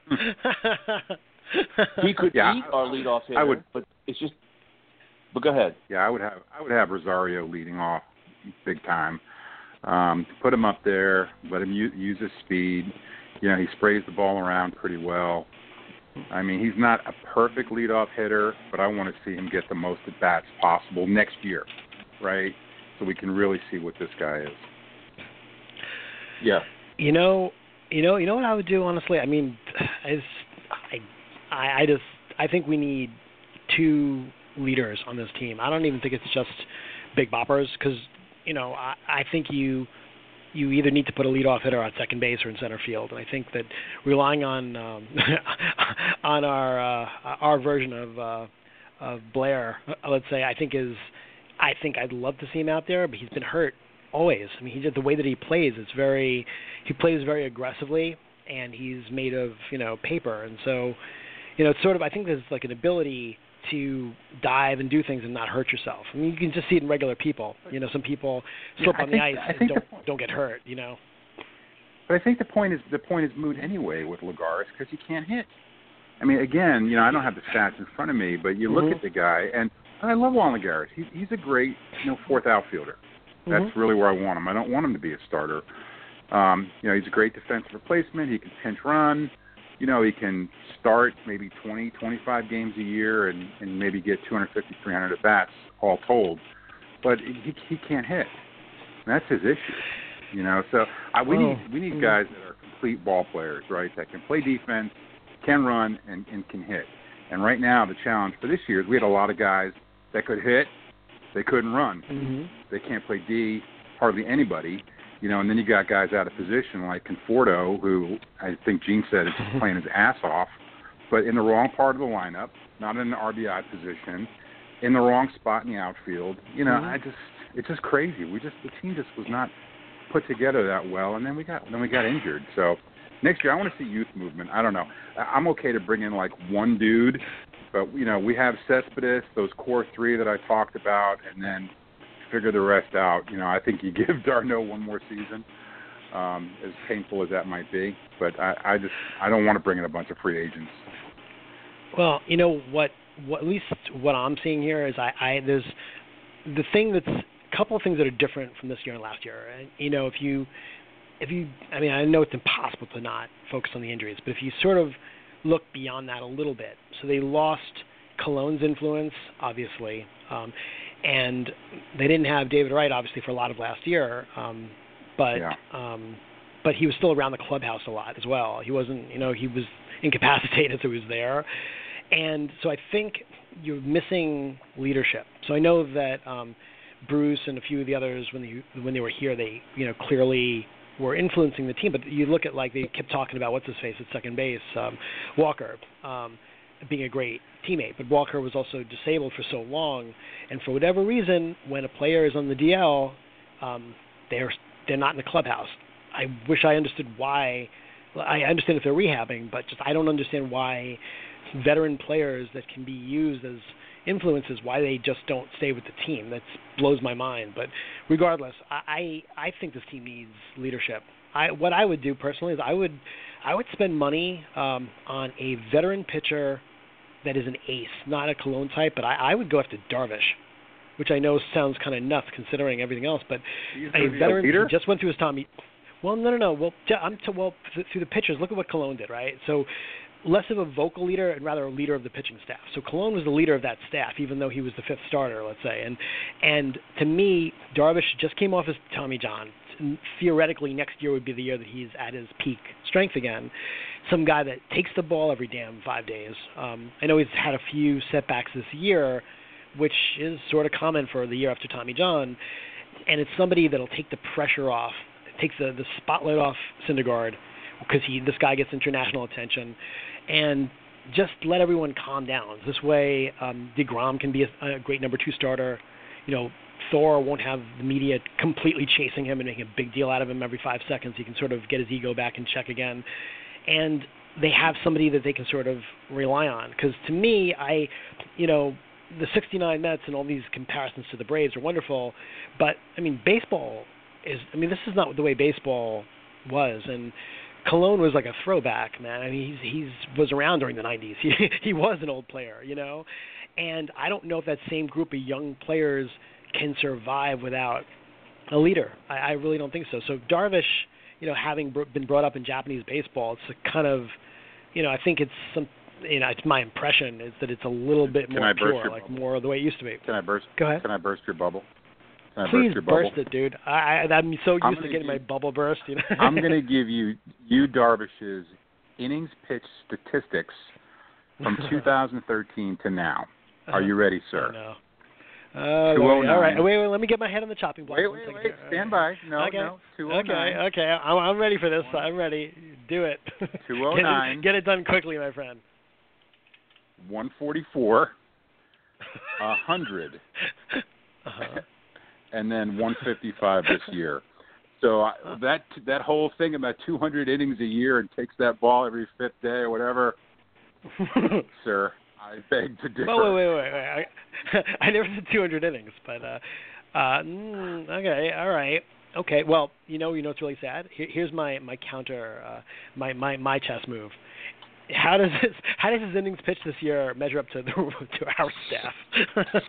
He could yeah, beat our leadoff hitter, I would, but it's just. But go ahead. Yeah, I would have I would have Rosario leading off big time. Um, put him up there. Let him use, use his speed. You know, he sprays the ball around pretty well. I mean, he's not a perfect leadoff hitter, but I want to see him get the most at bats possible next year, right? So we can really see what this guy is. Yeah. You know, you know, you know what I would do, honestly. I mean, is I, I, I just, I think we need two leaders on this team. I don't even think it's just big boppers, because, you know, I, I think you, you either need to put a leadoff hitter on second base or in center field, and I think that relying on, um, on our, uh, our version of, uh, of Blair, let's say, I think is, I think I'd love to see him out there, but he's been hurt. Always. I mean, he did the way that he plays. It's very, he plays very aggressively, and he's made of, you know, paper. And so, you know, it's sort of, I think there's like an ability to dive and do things and not hurt yourself. I mean, you can just see it in regular people. You know, some people slip yeah, on think, the ice I and think don't the, don't get hurt. You know. But I think the point is the point is moot anyway with Lagares, because he can't hit. I mean, again, you know, I don't have the stats in front of me, but you look mm-hmm. at the guy, and I love Juan Lagares. He's he's a great, you know, fourth outfielder. That's mm-hmm. really where I want him. I don't want him to be a starter. Um, you know, he's a great defensive replacement. He can pinch run. You know, he can start maybe twenty, twenty-five games a year and, and maybe get two fifty, three hundred at-bats all told. But he he can't hit. And that's his issue. You know, so I, we oh. need we need guys that are complete ball players, right, that can play defense, can run, and, and can hit. And right now the challenge for this year is we had a lot of guys that could hit. They couldn't run. Mm-hmm. They can't play D, hardly anybody. You know, and then you got guys out of position like Conforto, who I think Gene said is just playing his ass off, but in the wrong part of the lineup, not in an R B I position, in the wrong spot in the outfield. You know, mm-hmm. I just it's just crazy. We just the team just was not put together that well, and then we got then we got injured. So next year I want to see youth movement. I don't know. I'm okay to bring in like one dude. But, you know, we have Cespedes, those core three that I talked about, and then figure the rest out. You know, I think you give Darno one more season, um, as painful as that might be. But I, I just I don't want to bring in a bunch of free agents. Well, you know, what, what at least what I'm seeing here is I, I there's the thing that's a couple of things that are different from this year and last year. And, you know, if you, if you, I mean, I know it's impossible to not focus on the injuries, but if you sort of look beyond that a little bit. So they lost Cologne's influence, obviously, um, and they didn't have David Wright, obviously, for a lot of last year, um, but yeah. um, but he was still around the clubhouse a lot as well. He wasn't, you know, he was incapacitated, so he was there. And so I think you're missing leadership. So I know that um, Bruce and a few of the others, when they, when they were here, they, you know, clearly were influencing the team, but you look at, like, they kept talking about what's his face at second base, um, Walker, um, being a great teammate, but Walker was also disabled for so long, and for whatever reason, when a player is on the D L, um, they're they're not in the clubhouse. I wish I understood why. I understand if they're rehabbing, but just I don't understand why veteran players that can be used as influences, why they just don't stay with the team. That blows my mind. But regardless, I, I I think this team needs leadership. I what I would do personally is I would I would spend money um, on a veteran pitcher that is an ace, not a Cologne type, but I, I would go after Darvish, which I know sounds kind of nuts considering everything else. But a veteran a just went through his Tommy. Well, no, no, no. Well, I'm to, well through the pitchers. Look at what Cologne did, right? So. Less of a vocal leader and rather a leader of the pitching staff. So Cologne was the leader of that staff, even though he was the fifth starter, let's say. And and to me, Darvish just came off his Tommy John. Theoretically, next year would be the year that he's at his peak strength again. Some guy that takes the ball every damn five days. Um, I know he's had a few setbacks this year, which is sort of common for the year after Tommy John. And it's somebody that'll take the pressure off, take the, the spotlight off Syndergaard, because he this guy gets international attention, and just let everyone calm down. This way, um, DeGrom can be a, a great number two starter. You know, Thor won't have the media completely chasing him and making a big deal out of him every five seconds. He can sort of get his ego back and check again. And they have somebody that they can sort of rely on. Because to me, I, you know, the sixty-nine Mets and all these comparisons to the Braves are wonderful, but I mean, baseball is. I mean, this is not the way baseball was, and Colon was like a throwback, man. I mean, he's he's was around during the nineties. He he was an old player, you know, and I don't know if that same group of young players can survive without a leader. I, I really don't think so. So Darvish, you know, having br- been brought up in Japanese baseball, it's a kind of, you know, I think it's some, you know, it's my impression is that it's a little bit Can more I burst pure, your like bubble? more the way it used to be. Can I burst? Go ahead. Can I burst your bubble? Can I Please burst your bubble? burst it, dude. I, I I'm so used I'm to gonna getting my give- bubble burst. You know. I'm going to give you you Darvish's innings pitched statistics from two thousand thirteen to now. Are you ready, sir? No. Uh, two oh nine. all right. Wait, wait. Let me get my head on the chopping block. Wait, One wait, second wait. here. Stand by. No, okay. no. two oh nine. Okay, okay. I'm, I'm ready for this. I'm ready. Do it. two oh nine. Get it, get it done quickly, my friend. one forty-four. one hundred. Uh-huh. And then one fifty-five this year. So I, that that whole thing about two hundred innings a year and takes that ball every fifth day or whatever, sir, I beg to differ. Oh, wait, wait, wait, wait. I, I never said two hundred innings, but uh, uh, mm, okay, all right, okay. Well, you know, you know, it's really sad. Here, here's my my counter, uh, my my my chess move. How does this, how does his innings pitched this year measure up to the, to our staff?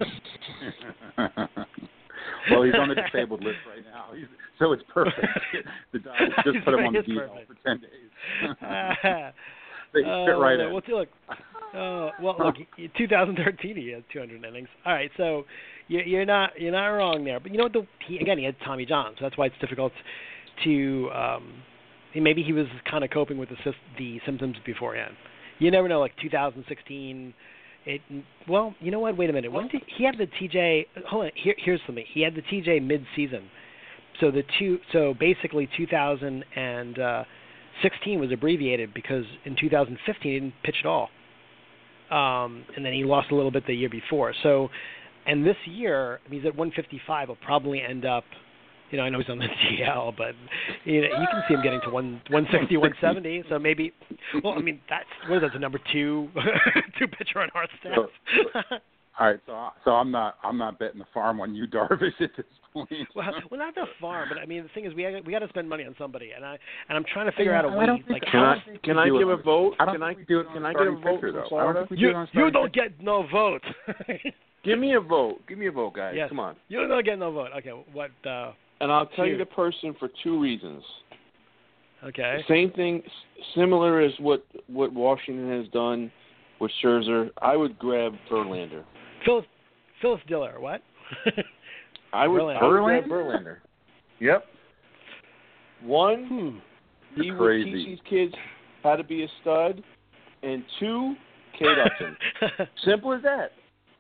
Well, he's on the disabled list right now, he's, so it's perfect. The doctor just put him on the D L for ten days. They uh, fit right in. Well, look, uh, well, look, two thousand thirteen he had two hundred innings. All right, so you're, you're not you're not wrong there. But you know what? The, he, again, he had Tommy John, so that's why it's difficult to. Um, maybe he was kind of coping with the the symptoms beforehand. You never know. Like two thousand sixteen. It well, you know what? Wait a minute. When did he have the T J? Hold on. Here, here's something. He had the T J mid-season. So the two. So basically, two thousand sixteen was abbreviated because in two thousand fifteen he didn't pitch at all, um, and then he lost a little bit the year before. So, and this year, I mean, he's at one fifty-five. He'll probably end up. You know, I know he's on the D L, but you know, you can see him getting to one one sixty, one seventy. So maybe, well, I mean, that's what is that? The number two two pitcher on our staff. So, all right, so so I'm not I'm not betting the farm on you, Darvish, at this point. Well, well, not the farm, but I mean, the thing is, we got, we got to spend money on somebody, and I and I'm trying to figure out a way. Like, Can I can I give a vote? I don't Can I think we do it on can I get starting a vote pitcher, from though. Florida? I don't think we do you it on you starting don't pitcher. get no vote. Give me a vote. Give me a vote, guys. Yes. Come on. You don't get no vote. Okay, what? Uh, And I'll tell you Cute. the person for two reasons. okay. Same thing, s- similar as what what Washington has done with Scherzer. I would grab Verlander. Phyllis Phyllis Diller. What? I would, Verlander. I would grab Verlander. Yep. One, Hmm. he would Crazy. teach these kids how to be a stud, and two, Kate Upton. Simple as that.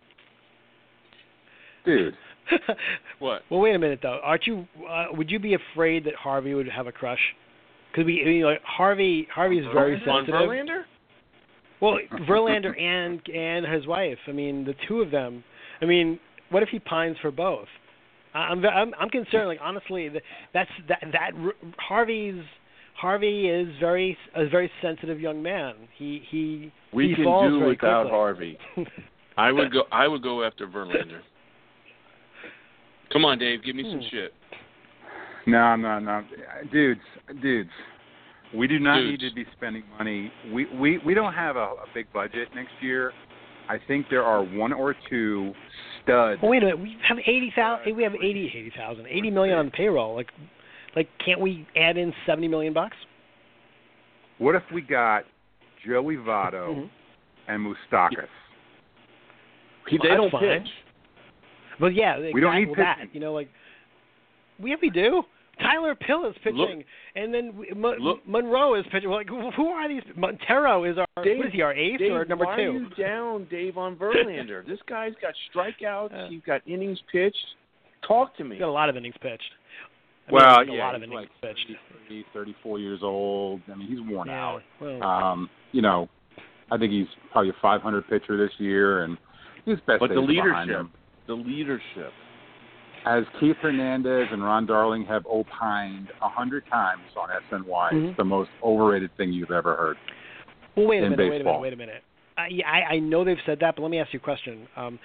Dude. What? Well, wait a minute though. Aren't you? Uh, would you be afraid that Harvey would have a crush? Because we, you know, Harvey, Harvey's very On sensitive. Verlander? Well, Verlander and and his wife. I mean, the two of them. I mean, what if he pines for both? I- I'm I'm I'm concerned. Like honestly, that that's that that Harvey's Harvey is very a very sensitive young man. He he We he can falls do very without quickly. Harvey. I would go. I would go after Verlander. Come on, Dave. Give me some Hmm. shit. No, no, no, dudes, dudes. We do not Dudes. need to be spending money. We we we don't have a, a big budget next year. I think there are one or two studs. Well, wait a minute. We have eighty thousand. We have eighty eighty thousand. Eighty million on the payroll. Like, like, can't we add in seventy million bucks? What if we got Joey Votto Mhm. and Moustakas? He, Well, they that's don't fine. pitch. Well, yeah, exactly We don't need that. pitching. You know, like we we do. Tyler Pill is pitching, Look- and then we- Mo- look- Monroe is pitching. Like, who who are these? Montero is our Dave, what is he? Our ace Dave, or number why two? are you down, Dave, on Verlander? This guy's got strikeouts. Uh, He's got innings pitched. Talk to me. He's got a lot of innings pitched. I mean, Well, he's got yeah, a lot of he's innings like pitched. thirty, thirty-four years old. I mean, he's worn Yeah. out. Well, Um, you know, I think he's probably a five hundred pitcher this year, and his best But days the are behind leadership, him. the leadership. As Keith Hernandez and Ron Darling have opined a hundred times on S N Y, Mhm. it's the most overrated thing you've ever heard. well, wait a in minute. Wait a minute. baseball. Wait a minute. I, yeah, I I know they've said that, but let me ask you a question. Um,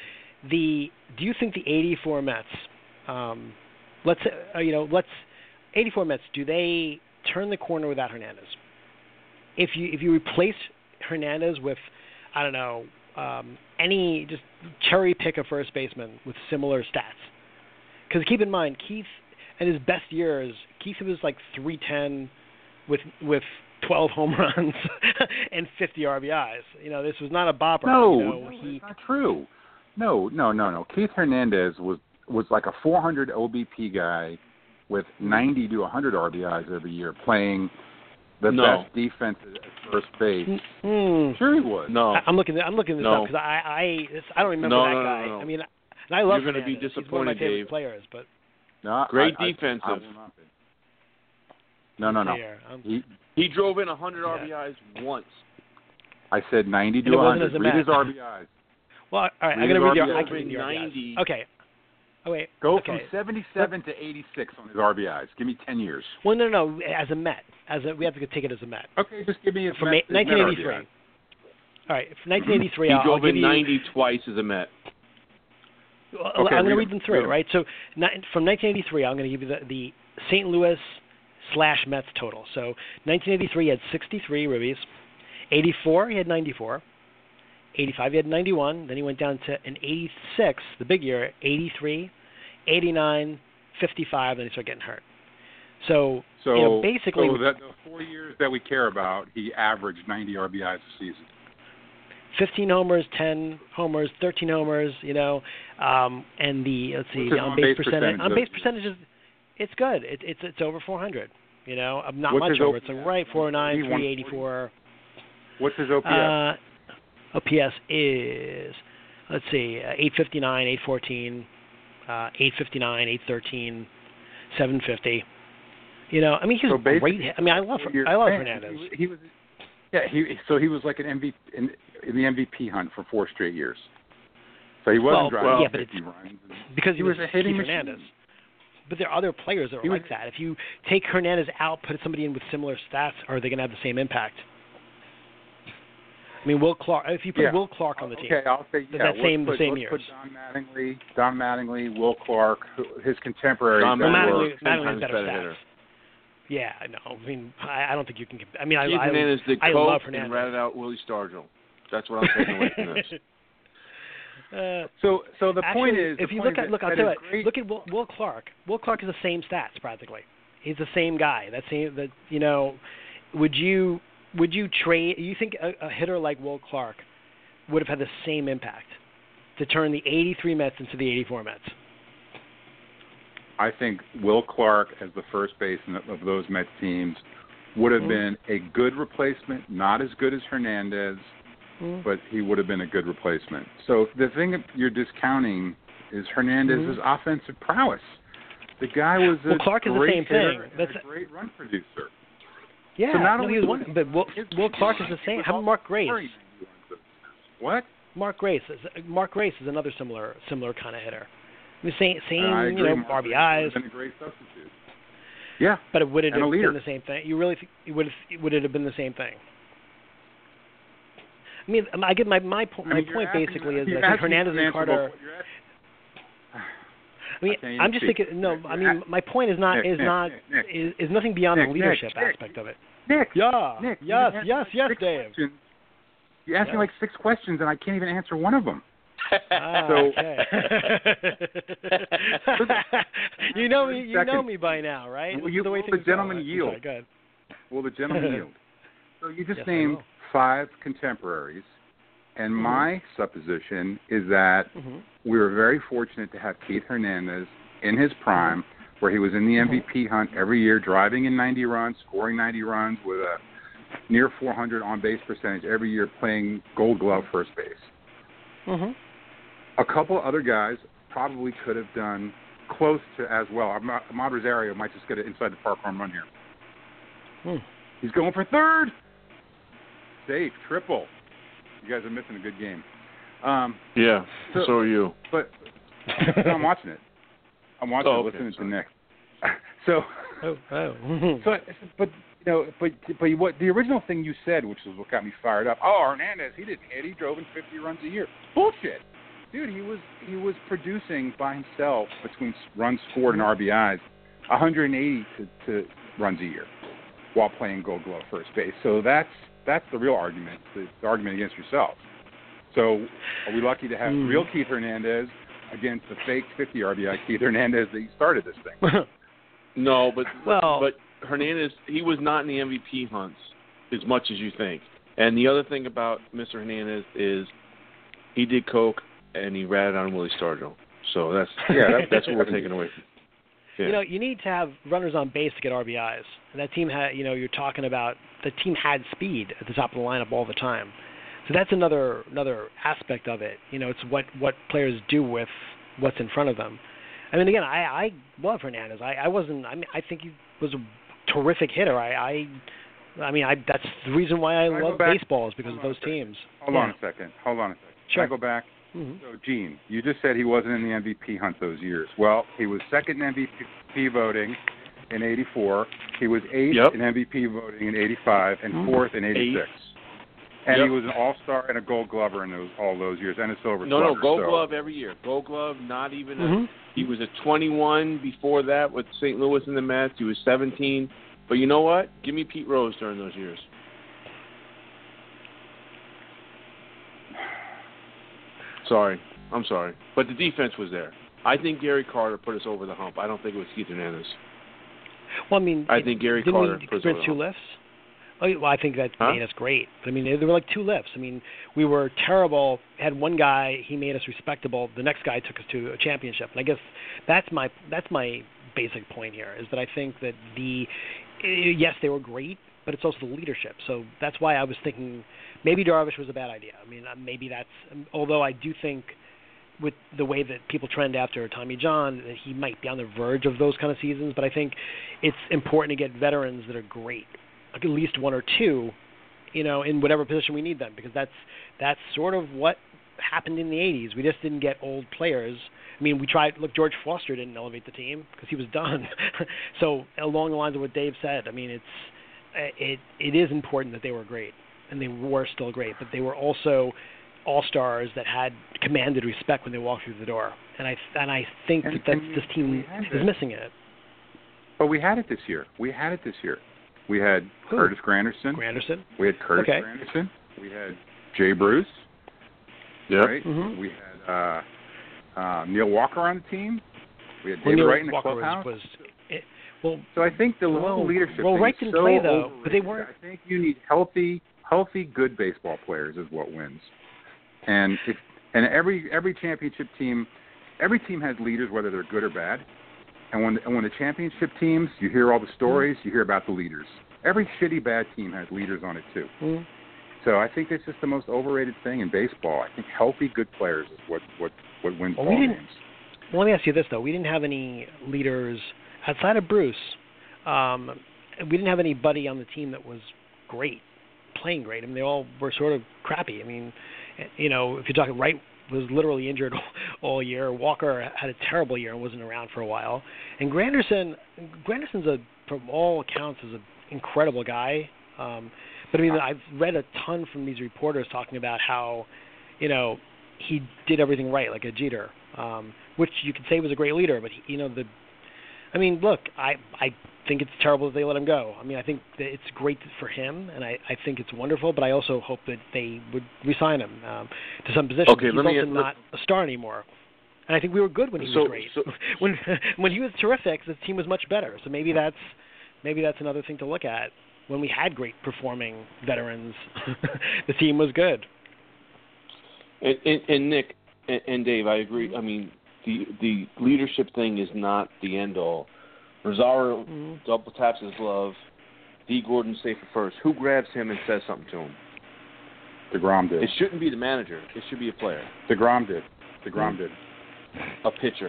the do you think the eighty-four Mets, um, let's uh, you know, let's eighty-four Mets, do they turn the corner without Hernandez? If you if you replace Hernandez with, I don't know, um, any just cherry pick a first baseman with similar stats, because keep in mind Keith in his best years, Keith was like three ten with with twelve home runs and fifty R B Is. You know, this was not a bopper. No, you know, no he, that's not true. No, no, no, no. Keith Hernandez was was like a four hundred O B P guy with ninety to one hundred R B Is every year, playing the no. best defense at first base. Mm, sure he was. No, I, I'm looking. I'm looking this no. up because I I, this, I don't remember no, that no, guy. no, no. I mean, and I love. You're going to be Hernandez. disappointed, He's one of my favorite Dave. players, but No, Great I, defensive. I, I will not be. No, no, no. here, um, He, He drove in one hundred Yeah. R B Is once. I said ninety And to it one wasn't hundred. as a Read Met. his R B Is. well, all right. I'm Read going to his read R B your. I Is. can read your R B Is. ninety. Okay. Oh wait. Go okay. from seventy-seven to eighty-six on his R B Is. Give me ten years. Well, no, no, no. As a Met, as a we have to take it as a Met. Okay, just give me his From Met, his Met nineteen eighty-three. R B Is. All right, from nineteen eighty-three, He I'll, I'll drove give in you. ninety twice as a Met. Well, Okay, I'm going to read read them. them through, Read them. right? So ni- from nineteen eighty-three, I'm going to give you the, the Saint Louis slash Mets total. So nineteen eighty-three, he had sixty-three ribbies. eighty-four, he had ninety-four. eighty-five, he had ninety-one. Then he went down to an eighty-six, the big year, eighty-three, eighty-nine, fifty-five. Then he started getting hurt. So, So, you know, basically, so that the four years that we care about, he averaged ninety R B Is a season. fifteen homers, ten homers, thirteen homers, you know, um, and the let's see, What's the his on base on-base percentage. percentage On base this year? percentage is it's good. It, it's it's over four hundred. You know, um, not What's much his over. O P S? It's a right four oh nine, one forty? three eighty-four. What's his O P S? Uh, O P S is let's see, uh, eight fifty-nine, eight fourteen, uh, eight fifty-nine, eight thirteen, seven fifty. You know, I mean, he's So a great. basically, I mean, I love you're I love saying Hernandez. He, he was, yeah. He so he was like an M V P in, in the M V P hunt for four straight years. So he wasn't Well, driving well, yeah, but fifty it's- runs. Because he was a hitting Keith machine. Hernandez. But there are other players that are He was- like that. If you take Hernandez out, put somebody in with similar stats, are they going to have the same impact? I mean, Will Clark. If you put Yeah. Will Clark on the team, Okay, I'll say yeah. that let's same- the put, same let's years. put Don Mattingly, Don Mattingly, Will Clark, who- his contemporaries. Don that well, were- Mattingly, Mattingly's sometimes better, better stats. hitter. Yeah, I know. I mean, I, I don't think you can. comp- I mean, I, Keith I, Hernandez did I coke love and Hernandez. ratted out Willie Stargell. That's what I'm taking away from this. Uh, So, so the actually, point is, if the you point look is at look, that I'll tell you is what. great- Look at Will, Will Clark. Will Clark is the same stats practically. He's the same guy. That same. That you know, would you would you trade? You think a, a hitter like Will Clark would have had the same impact to turn the eighty-three Mets into the eighty-four Mets? I think Will Clark as the first baseman of those Mets teams would have Mm-hmm. been a good replacement, not as good as Hernandez, Mm-hmm. but he would have been a good replacement. So the thing that you're discounting is Hernandez's Mm-hmm. offensive prowess. The guy was a Well, Clark is the great same hitter thing. and That's a great run producer. Yeah, So not no, only he was was one, he- but Will, his- Will Clark is the he same. was How about also Mark Grace? very- What? Mark Grace. is- Mark Grace is another similar similar kind of hitter. I mean, same same I you agree. know Mark R B Grace would Is, have been a great substitute. Yeah, but it would it and a have leader. been the same thing? You really think it would have, would it have been the same thing? I mean, I get my my, po- I my mean, you're point asking- basically is you're that I think asking Hernandez and unanswerable- Carter. you're asking- I mean, Okay, I'm just Nick, thinking. No, Nick, I you're mean, my point is not Nick, is Nick, not Nick, Nick. is, is nothing beyond Nick, the Nick, leadership Nick, aspect of it. Nick, Yeah. Nick, you yes. asked Yes. me Yes, six Dave. questions. You asked Yeah. me like six questions, and I can't even answer one of them. Ah, So- okay. you know me. You know Seconds. me by now, right? Will you- the way will the things go. gentleman I'm yield? sorry, go ahead. Will the gentleman yield? So you just Yes, I named will. five contemporaries, and Mhm. my supposition is that Mm-hmm. we were very fortunate to have Keith Hernandez in his prime, where he was in the M V P hunt every year, driving in ninety runs, scoring ninety runs with a near four hundred on-base percentage every year, playing Gold Glove first base. Mm-hmm. A couple other guys probably could have done close to as well. Ahmad Ahmad Rosario might just get an inside the park home run here. Hmm. He's going for third. Safe, triple. You guys are missing a good game. Um, Yeah, So- so are you. but but I'm watching it. I'm watching Oh, it, okay, listening to sorry. Nick. So, Oh. Oh. so, but you know, but but what the original thing you said, which is what got me fired up. Oh, Hernandez, he didn't hit. He drove in fifty runs a year. Bullshit. dude, he was he was producing by himself between runs scored and R B Is, one hundred eighty to, to runs a year, while playing Gold Glove first base. So that's that's the real argument, the, the argument against yourself. So are we lucky to have mm. real Keith Hernandez against the fake fifty R B I Keith Hernandez that he started this thing? No, but well, but Hernandez, he was not in the M V P hunts as much as you think. And the other thing about Mister Hernandez is he did coke and he ratted on Willie Stargell. So that's yeah, that, that's what we're taking away from. Yeah. You know, you need to have runners on base to get R B Is. And that team had, you know, you're talking about the team had speed at the top of the lineup all the time. So that's another another aspect of it. You know, it's what, what players do with what's in front of them. I mean, again, I, I love Hernandez. I, I wasn't. I mean, I think he was a terrific hitter. I, I, I mean, I that's the reason why I Can love I back, baseball is because of those teams. Hold yeah. on a second. Hold on a second. Sure. Can I go back? Mm-hmm. So, Gene, you just said he wasn't in the M V P hunt those years. Well, he was second in M V P voting in eighty-four. He was eighth yep. in M V P voting in eighty-five and mm-hmm. fourth in eighty-six. Eight. And yep. he was an All-Star and a Gold Glover in those, all those years, and a Silver No, Slugger. no, Gold so. Glove every year. Gold Glove, not even. Mm-hmm. A, he was a twenty-one before that with Saint Louis and the Mets. He was seventeen. But you know what? Give me Pete Rose during those years. Sorry. I'm sorry. But the defense was there. I think Gary Carter put us over the hump. I don't think it was Keith Hernandez. Well, I mean, I think Gary didn't Carter we put us experience over two the hump. lifts? Oh, well, I think that huh? made us great. I mean, there were like two lifts. I mean, we were terrible. Had one guy, he made us respectable. The next guy took us to a championship. And I guess that's my that's my basic point here is that I think that the yes, they were great, but it's also the leadership. So that's why I was thinking maybe Darvish was a bad idea. I mean, maybe that's although I do think with the way that people trend after Tommy John, that he might be on the verge of those kind of seasons. But I think it's important to get veterans that are great, like at least one or two, you know, in whatever position we need them, because that's that's sort of what happened in the eighties. We just didn't get old players. I mean, we tried. Look, George Foster didn't elevate the team because he was done. So along the lines of what Dave said, I mean, it's it it is important that they were great, and they were still great, but they were also all-stars that had commanded respect when they walked through the door. And I and I think and, that that's, and this team is missing it. But we had it this year. We had it this year. We had Who? Curtis Granderson. Granderson. We had Curtis okay. Granderson. We had Jay Bruce. Yeah. Right? Mm-hmm. We had uh, uh, Neil Walker on the team. We had well, David Neil Wright in the Walker clubhouse. Was, was it, well, so I think the well, leadership well, thing Wright is didn't so play though, overrated. but they weren't. I think you need healthy, healthy, good baseball players is what wins. And if and every every championship team, every team has leaders, whether they're good or bad. And when and when the championship teams, you hear all the stories, you hear about the leaders. Every shitty bad team has leaders on it too. Mm-hmm. So I think it's just the most overrated thing in baseball. I think healthy, good players is what what what wins well, ball we games. Well, let me ask you this though: we didn't have any leaders outside of Bruce. Um, we didn't have anybody on the team that was great, playing great. I mean, they all were sort of crappy. I mean, you know, if you're talking Wright was literally injured all year. Walker had a terrible year and wasn't around for a while. And Granderson, Granderson's a, from all accounts, is an incredible guy. Um, but I mean, I've read a ton from these reporters talking about how, you know, he did everything right, like a Jeter, um, which you could say was a great leader. But he, you know, the, I mean, look, I I think it's terrible that they let him go. I mean, I think that it's great for him, and I, I think it's wonderful. But I also hope that they would re-sign him um, to some position. Okay, He's let me also get, not a star anymore. And I think we were good when he so, was great. So, when when he was terrific, the team was much better. So maybe that's maybe that's another thing to look at. When we had great performing veterans, the team was good. And, and, and Nick and, and Dave, I agree. I mean, the the leadership thing is not the end all. Rosario mm-hmm. double taps his glove. D. Gordon safe for first. Who grabs him and says something to him? DeGrom did. It shouldn't be the manager. It should be a player. DeGrom did. DeGrom mm-hmm. did. A pitcher.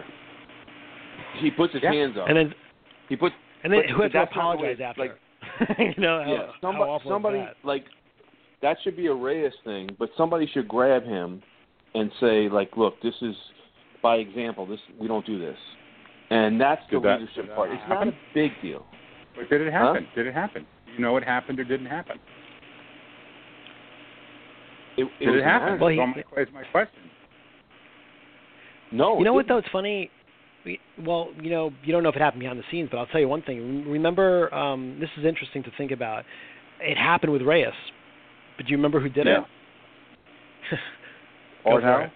He puts his yeah. hands up. And then he puts. And then but, who has but to apologize way, after? Like, you know, how, yeah, somebody, how awful somebody is that? like that should be a Reyes thing, but somebody should grab him and say, like, look, this is by example. This we don't do this, and that's the did that, leadership part. It's happen? not a big deal. But did it happen? Huh? Did it happen? You know it happened or didn't happen? It, it did it happen? Well, he, is my, is my question. No. You know it what, didn't. though? It's funny. We, well, you know, you don't know if it happened behind the scenes, but I'll tell you one thing. Remember, um, this is interesting to think about. It happened with Reyes. But do you remember who did Yeah. it? Art Howe?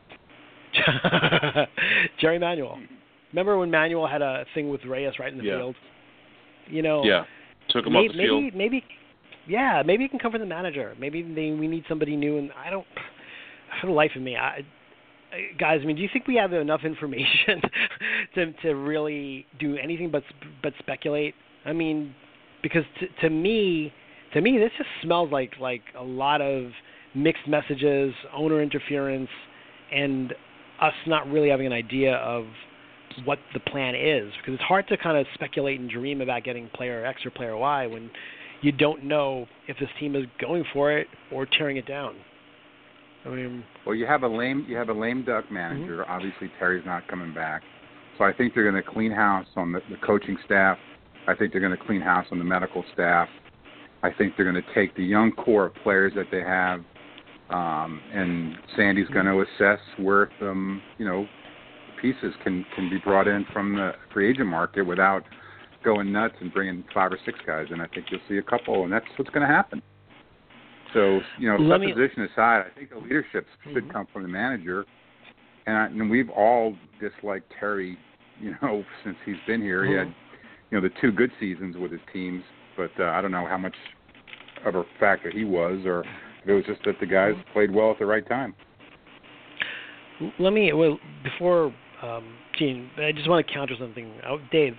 Jerry Manuel. Remember when Manuel had a thing with Reyes right in the Yeah. field? You know, Yeah. Took him maybe, off the field. maybe, maybe, yeah, maybe it can come from the manager. Maybe they, we need somebody new. And I don't, for the life of me, I, guys. I mean, do you think we have enough information to to really do anything but but speculate? I mean, because to, to me, to me, this just smells like like a lot of mixed messages, owner interference, and us not really having an idea of what the plan is, because it's hard to kind of speculate and dream about getting player X or player Y when you don't know if this team is going for it or tearing it down. I mean, well, you have a lame you have a lame duck manager. Mm-hmm. Obviously, Terry's not coming back, so I think they're going to clean house on the, the coaching staff. I think they're going to clean house on the medical staff. I think they're going to take the young core of players that they have, um, and Sandy's going to assess where some, you know, pieces can, can be brought in from the free agent market without going nuts and bringing five or six guys in. I think you'll see a couple, and that's what's going to happen. So, you know, Let supposition me... aside, I think the leadership should mm-hmm. come from the manager, and, I, and we've all disliked Terry, you know, since he's been here. Mm-hmm. He had, you know, the two good seasons with his teams, but uh, I don't know how much of a factor he was, or if it was just that the guys played well at the right time. Let me, well, before, um, Gene, I just want to counter something. Oh, Dave,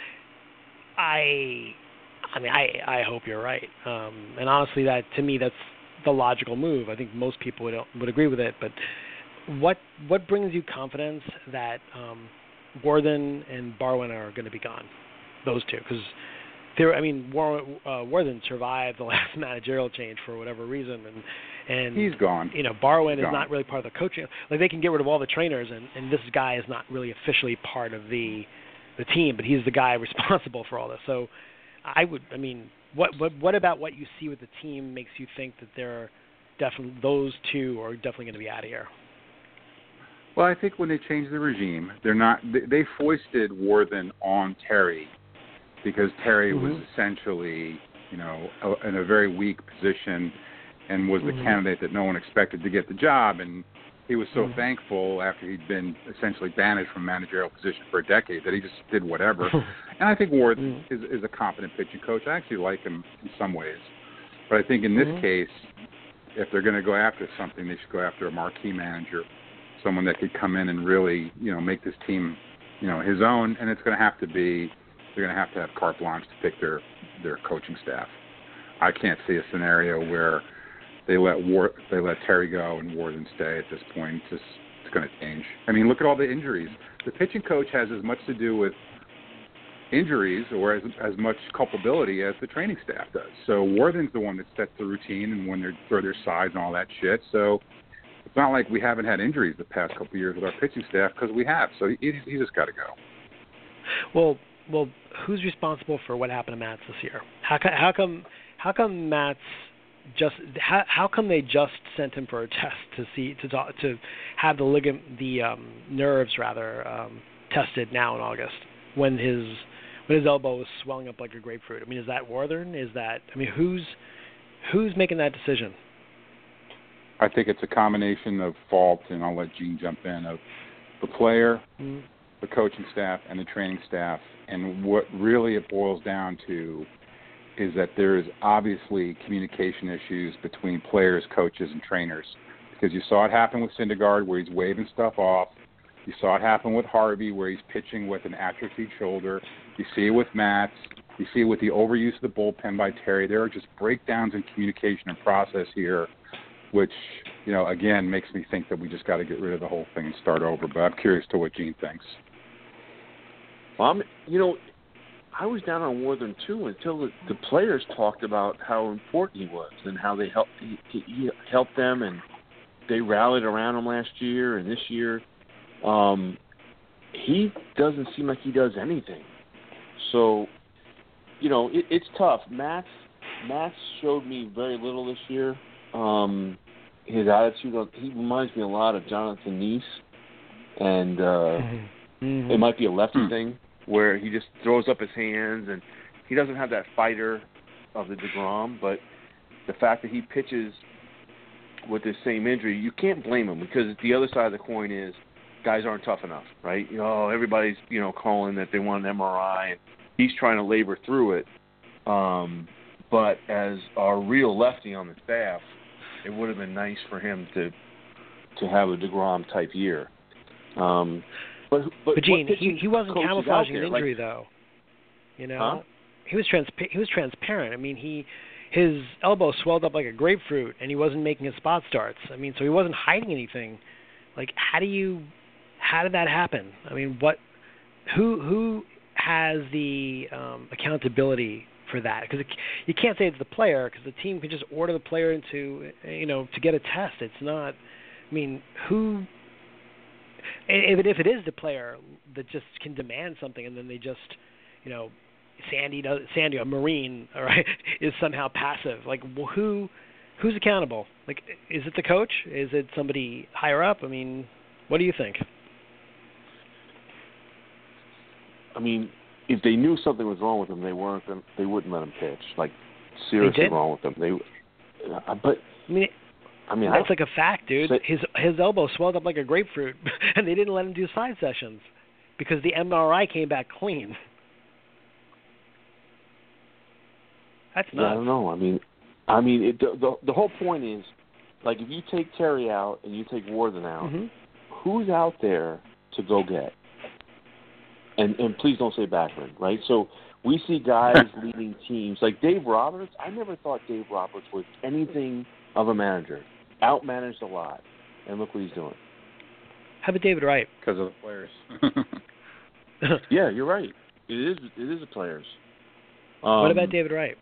I, I mean, I, I hope you're right. Um, and honestly, that to me, that's the logical move. I think most people would would agree with it. But what what brings you confidence that um, Worthen and Barwin are going to be gone? Those two, because there. I mean, War, uh, Worthen survived the last managerial change for whatever reason, and and he's gone. You know, Barwin he's is gone. not really part of the coaching. Like, they can get rid of all the trainers, and, and this guy is not really officially part of the the team, but he's the guy responsible for all this. So, I would. I mean, what what what about what you see with the team makes you think that they're definitely those two are definitely going to be out of here? Well, I think when they changed the regime, they're not. They, they foisted Worthen on Terry, because Terry mm-hmm. was essentially, you know, a, in a very weak position, and was the mm-hmm. candidate that no one expected to get the job. And he was so mm-hmm. thankful after he'd been essentially banished from managerial position for a decade that he just did whatever. And I think Worthen mm-hmm. is, is a competent pitching coach. I actually like him in some ways. But I think in this mm-hmm. case, if they're going to go after something, they should go after a marquee manager, someone that could come in and really, you know, make this team, you know, his own. And it's going to have to be, they're going to have to have carte blanche to pick their, their coaching staff. I can't see a scenario where they let War, they let Terry go and Worthen stay at this point. It's just, it's going to change. I mean, look at all the injuries. The pitching coach has as much to do with injuries or as as much culpability as the training staff does. So Worthen's the one that sets the routine and when they're throw their sides and all that shit. So it's not like we haven't had injuries the past couple of years with our pitching staff, because we have. So he, he just got to go. Well, well, who's responsible for what happened to Matz this year? How come? How come? How come Matz just? How, how come they just sent him for a test to see to talk, to have the ligament, the um, nerves rather um, tested now in August when his when his elbow was swelling up like a grapefruit? I mean, is that Worthen? Is that? I mean, who's who's making that decision? I think it's a combination of fault, and I'll let Gene jump in, of the player, mm-hmm. the coaching staff, and the training staff. And what really it boils down to is that there is obviously communication issues between players, coaches, and trainers. Because you saw it happen with Syndergaard, where he's waving stuff off. You saw it happen with Harvey, where he's pitching with an atrophied shoulder. You see it with Matz. You see it with the overuse of the bullpen by Terry. There are just breakdowns in communication and process here, which, you know, again, makes me think that we just got to get rid of the whole thing and start over. But I'm curious to what Gene thinks. Well, I'm, you know, I was down on Worthen too until the, the players talked about how important he was and how they helped he, he helped them, and they rallied around him last year and this year. Um, he doesn't seem like he does anything. So, you know, it, it's tough. Matz, Matz showed me very little this year. Um, his attitude, he reminds me a lot of Jonathan Neese. and uh, mm-hmm. Mm-hmm. it might be a lefty mm-hmm. thing where he just throws up his hands and he doesn't have that fighter of the DeGrom, but the fact that he pitches with this same injury, you can't blame him because the other side of the coin is guys aren't tough enough, right? You know, everybody's, you know, calling that they want an M R I, and he's trying to labor through it. Um, but as our real lefty on the staff, it would have been nice for him to to have a DeGrom type year. Um, but but, but Gene, he he wasn't camouflaging an injury like, though. You know, huh? he was trans he was transparent. I mean, he his elbow swelled up like a grapefruit, and he wasn't making his spot starts. I mean, so he wasn't hiding anything. Like, how do you how did that happen? I mean, what who who has the um, accountability for that? Because you can't say it's the player, because the team can just order the player into, you know, to get a test. It's not. I mean, who? If it, if it is the player that just can demand something, and then they just, you know, Sandy, does, Sandy, a Marine, all right, is somehow passive. Like, well, who, who's accountable? Like, is it the coach? Is it somebody higher up? I mean, what do you think? I mean, if they knew something was wrong with him, they weren't. Gonna, they wouldn't let him pitch. Like, seriously wrong with him. They, uh, but I mean. I mean, that's I, like a fact, dude. say, his his elbow swelled up like a grapefruit, and they didn't let him do side sessions because the M R I came back clean. That's nuts. Yeah, I don't know. I mean, I mean, it, the, the the whole point is, like, if you take Terry out and you take Warden out, mm-hmm. who's out there to go get? And and please don't say Backman, right? So we see guys leading teams like Dave Roberts. I never thought Dave Roberts was anything of a manager. Outmanaged a lot, and look what he's doing. How about David Wright? Because of the players. Yeah, you're right. It is. It is the players. Um, what about David Wright?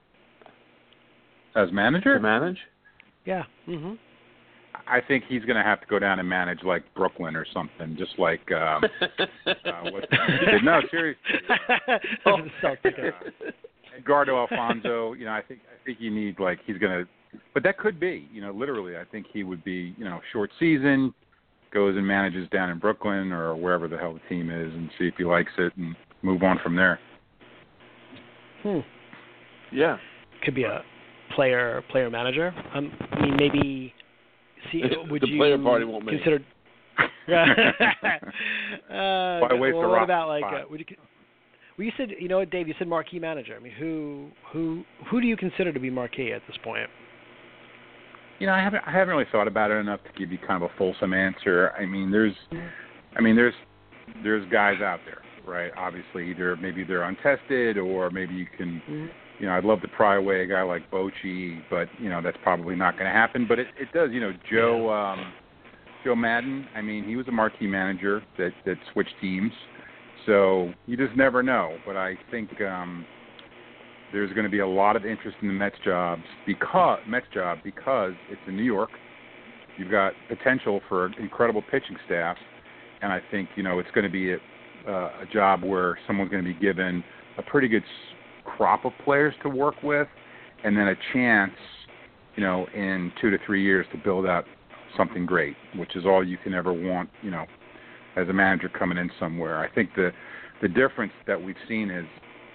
As manager? To manage? Yeah. Mm-hmm. I think he's going to have to go down and manage like Brooklyn or something, just like um, uh, what? No, seriously. Uh, oh, uh, Edgardo Alfonso. You know, I think I think you need like he's going to. But that could be, you know, literally, I think he would be, you know, short season, goes and manages down in Brooklyn or wherever the hell the team is and see if he likes it and move on from there. Hmm. Yeah. Could be a player player manager. Um, I mean, maybe. See, would the you player party won't make consider? uh, Why waste well, a what rock about like? spot? Uh, would you, well, you said, you know what, Dave? You said marquee manager. I mean, who who who do you consider to be marquee at this point? You know, I haven't I haven't really thought about it enough to give you kind of a fulsome answer. I mean, there's, I mean, there's there's guys out there, right? Obviously, either maybe they're untested, or maybe you can, mm-hmm. you know, I'd love to pry away a guy like Bochy, but you know, that's probably not going to happen. But it, it does, you know, Joe um, Joe Madden. I mean, he was a marquee manager that that switched teams, so you just never know. But I think. Um, There's going to be a lot of interest in the Mets jobs because Mets job because it's in New York. You've got potential for an incredible pitching staff, and I think you know it's going to be a, uh, a job where someone's going to be given a pretty good crop of players to work with, and then a chance, you know, in two to three years to build out something great, which is all you can ever want, you know, as a manager coming in somewhere. I think the the difference that we've seen is.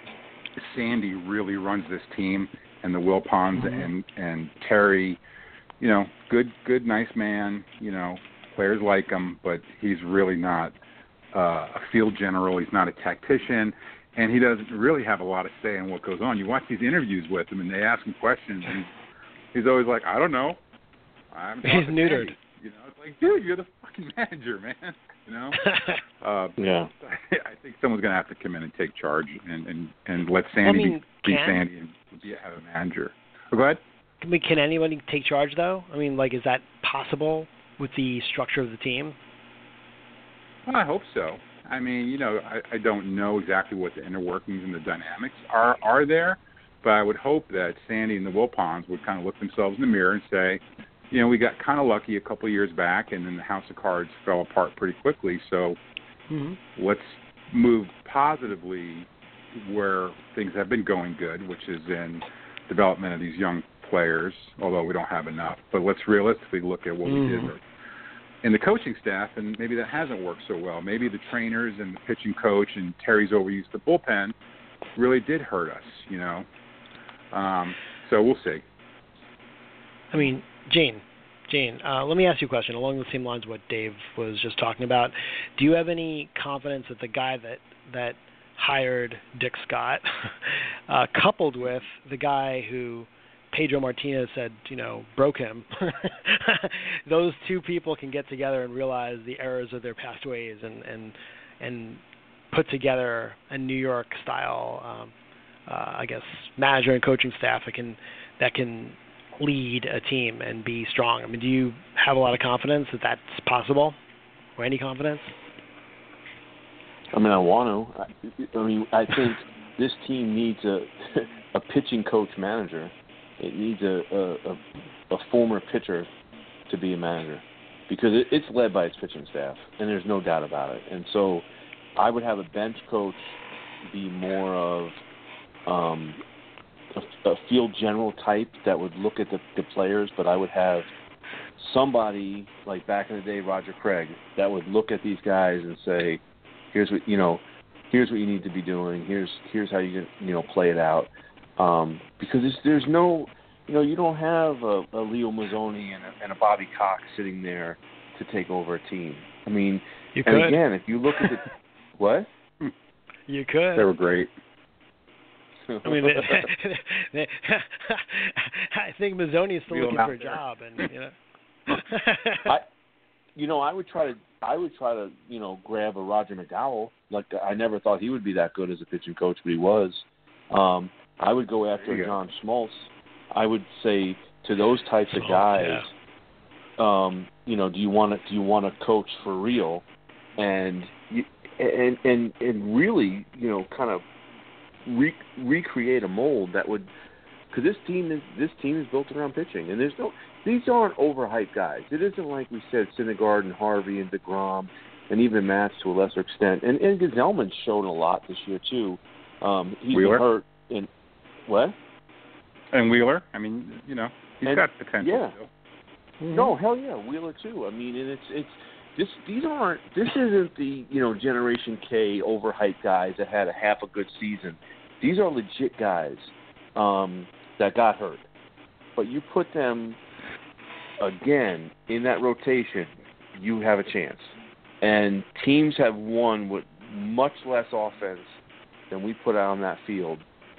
Sandy really runs this team, and the Wilpons mm-hmm. and and Terry, you know, good, good, nice man. You know, players like him, but he's really not uh, a field general. He's not a tactician, and he doesn't really have a lot of say in what goes on. You watch these interviews with him, and they ask him questions, and he's always like, "I don't know." I'm he's neutered. Sandy. You know, it's like, dude, you're the fucking manager, man. You know? uh, yeah. I think someone's going to have to come in and take charge and, and, and let Sandy I mean, be, be can, Sandy and be have a manager. Oh, go ahead. I mean, can anybody take charge, though? I mean, like, is that possible with the structure of the team? Well, I hope so. I mean, you know, I, I don't know exactly what the inner workings and the dynamics are, are there, but I would hope that Sandy and the Wilpons would kind of look themselves in the mirror and say, you know, we got kind of lucky a couple of years back, and then the house of cards fell apart pretty quickly. So mm-hmm. let's move positively where things have been going good, which is in development of these young players, although we don't have enough. But let's realistically look at what mm. we did in the coaching staff, and maybe that hasn't worked so well. Maybe the trainers and the pitching coach and Terry's overuse the bullpen really did hurt us, you know. Um, so we'll see. I mean, Gene, Gene, uh, let me ask you a question along the same lines of what Dave was just talking about. Do you have any confidence that the guy that that hired Dick Scott, uh, coupled with the guy who Pedro Martinez said, you know, broke him, those two people can get together and realize the errors of their past ways and and, and put together a New York style, um, uh, I guess, manager and coaching staff that can that can lead a team and be strong? I mean, do you have a lot of confidence that that's possible, or any confidence? I mean, I want to. I, I mean, I think this team needs a a pitching coach manager. It needs a, a, a, a former pitcher to be a manager because it, it's led by its pitching staff, and there's no doubt about it. And so I would have a bench coach be more of um, a, a field general type that would look at the, the players, but I would have somebody like back in the day, Roger Craig, that would look at these guys and say, here's what, you know, here's what you need to be doing. Here's here's how you can, you know, play it out. Um, because there's, there's no, you know, you don't have a, a Leo Mazzoni and a, and a Bobby Cox sitting there to take over a team. I mean, you and could. again, if you look at the what, you could. They were great. I mean, they, they, I think Mazzoni is still Wheel looking for a there. job, and you know. I, you know, I would try to, I would try to, you know, grab a Roger McDowell. Like I never thought he would be that good as a pitching coach, but he was. Um, I would go after go. John Schmaltz. I would say to those types Oh, of guys, yeah. um, you know, do you want to do you want to coach for real, and you, and and and really, you know, kind of re- recreate a mold that would, because this team is this team is built around pitching, and there's no these aren't overhyped guys. It isn't like we said Syndergaard and Harvey and DeGrom, and even Matz to a lesser extent, and and Gazelman's shown a lot this year too. Um, he's Wheeler? been hurt in what? And Wheeler, I mean, you know, he's And- got potential. yeah. Still. Mm-hmm. No, hell yeah, Wheeler too. I mean, and it's it's this these aren't this isn't the you know Generation K overhyped guys that had a half a good season. These are legit guys um, that got hurt, but you put them again in that rotation, you have a chance. And teams have won with much less offense than we put out on that field.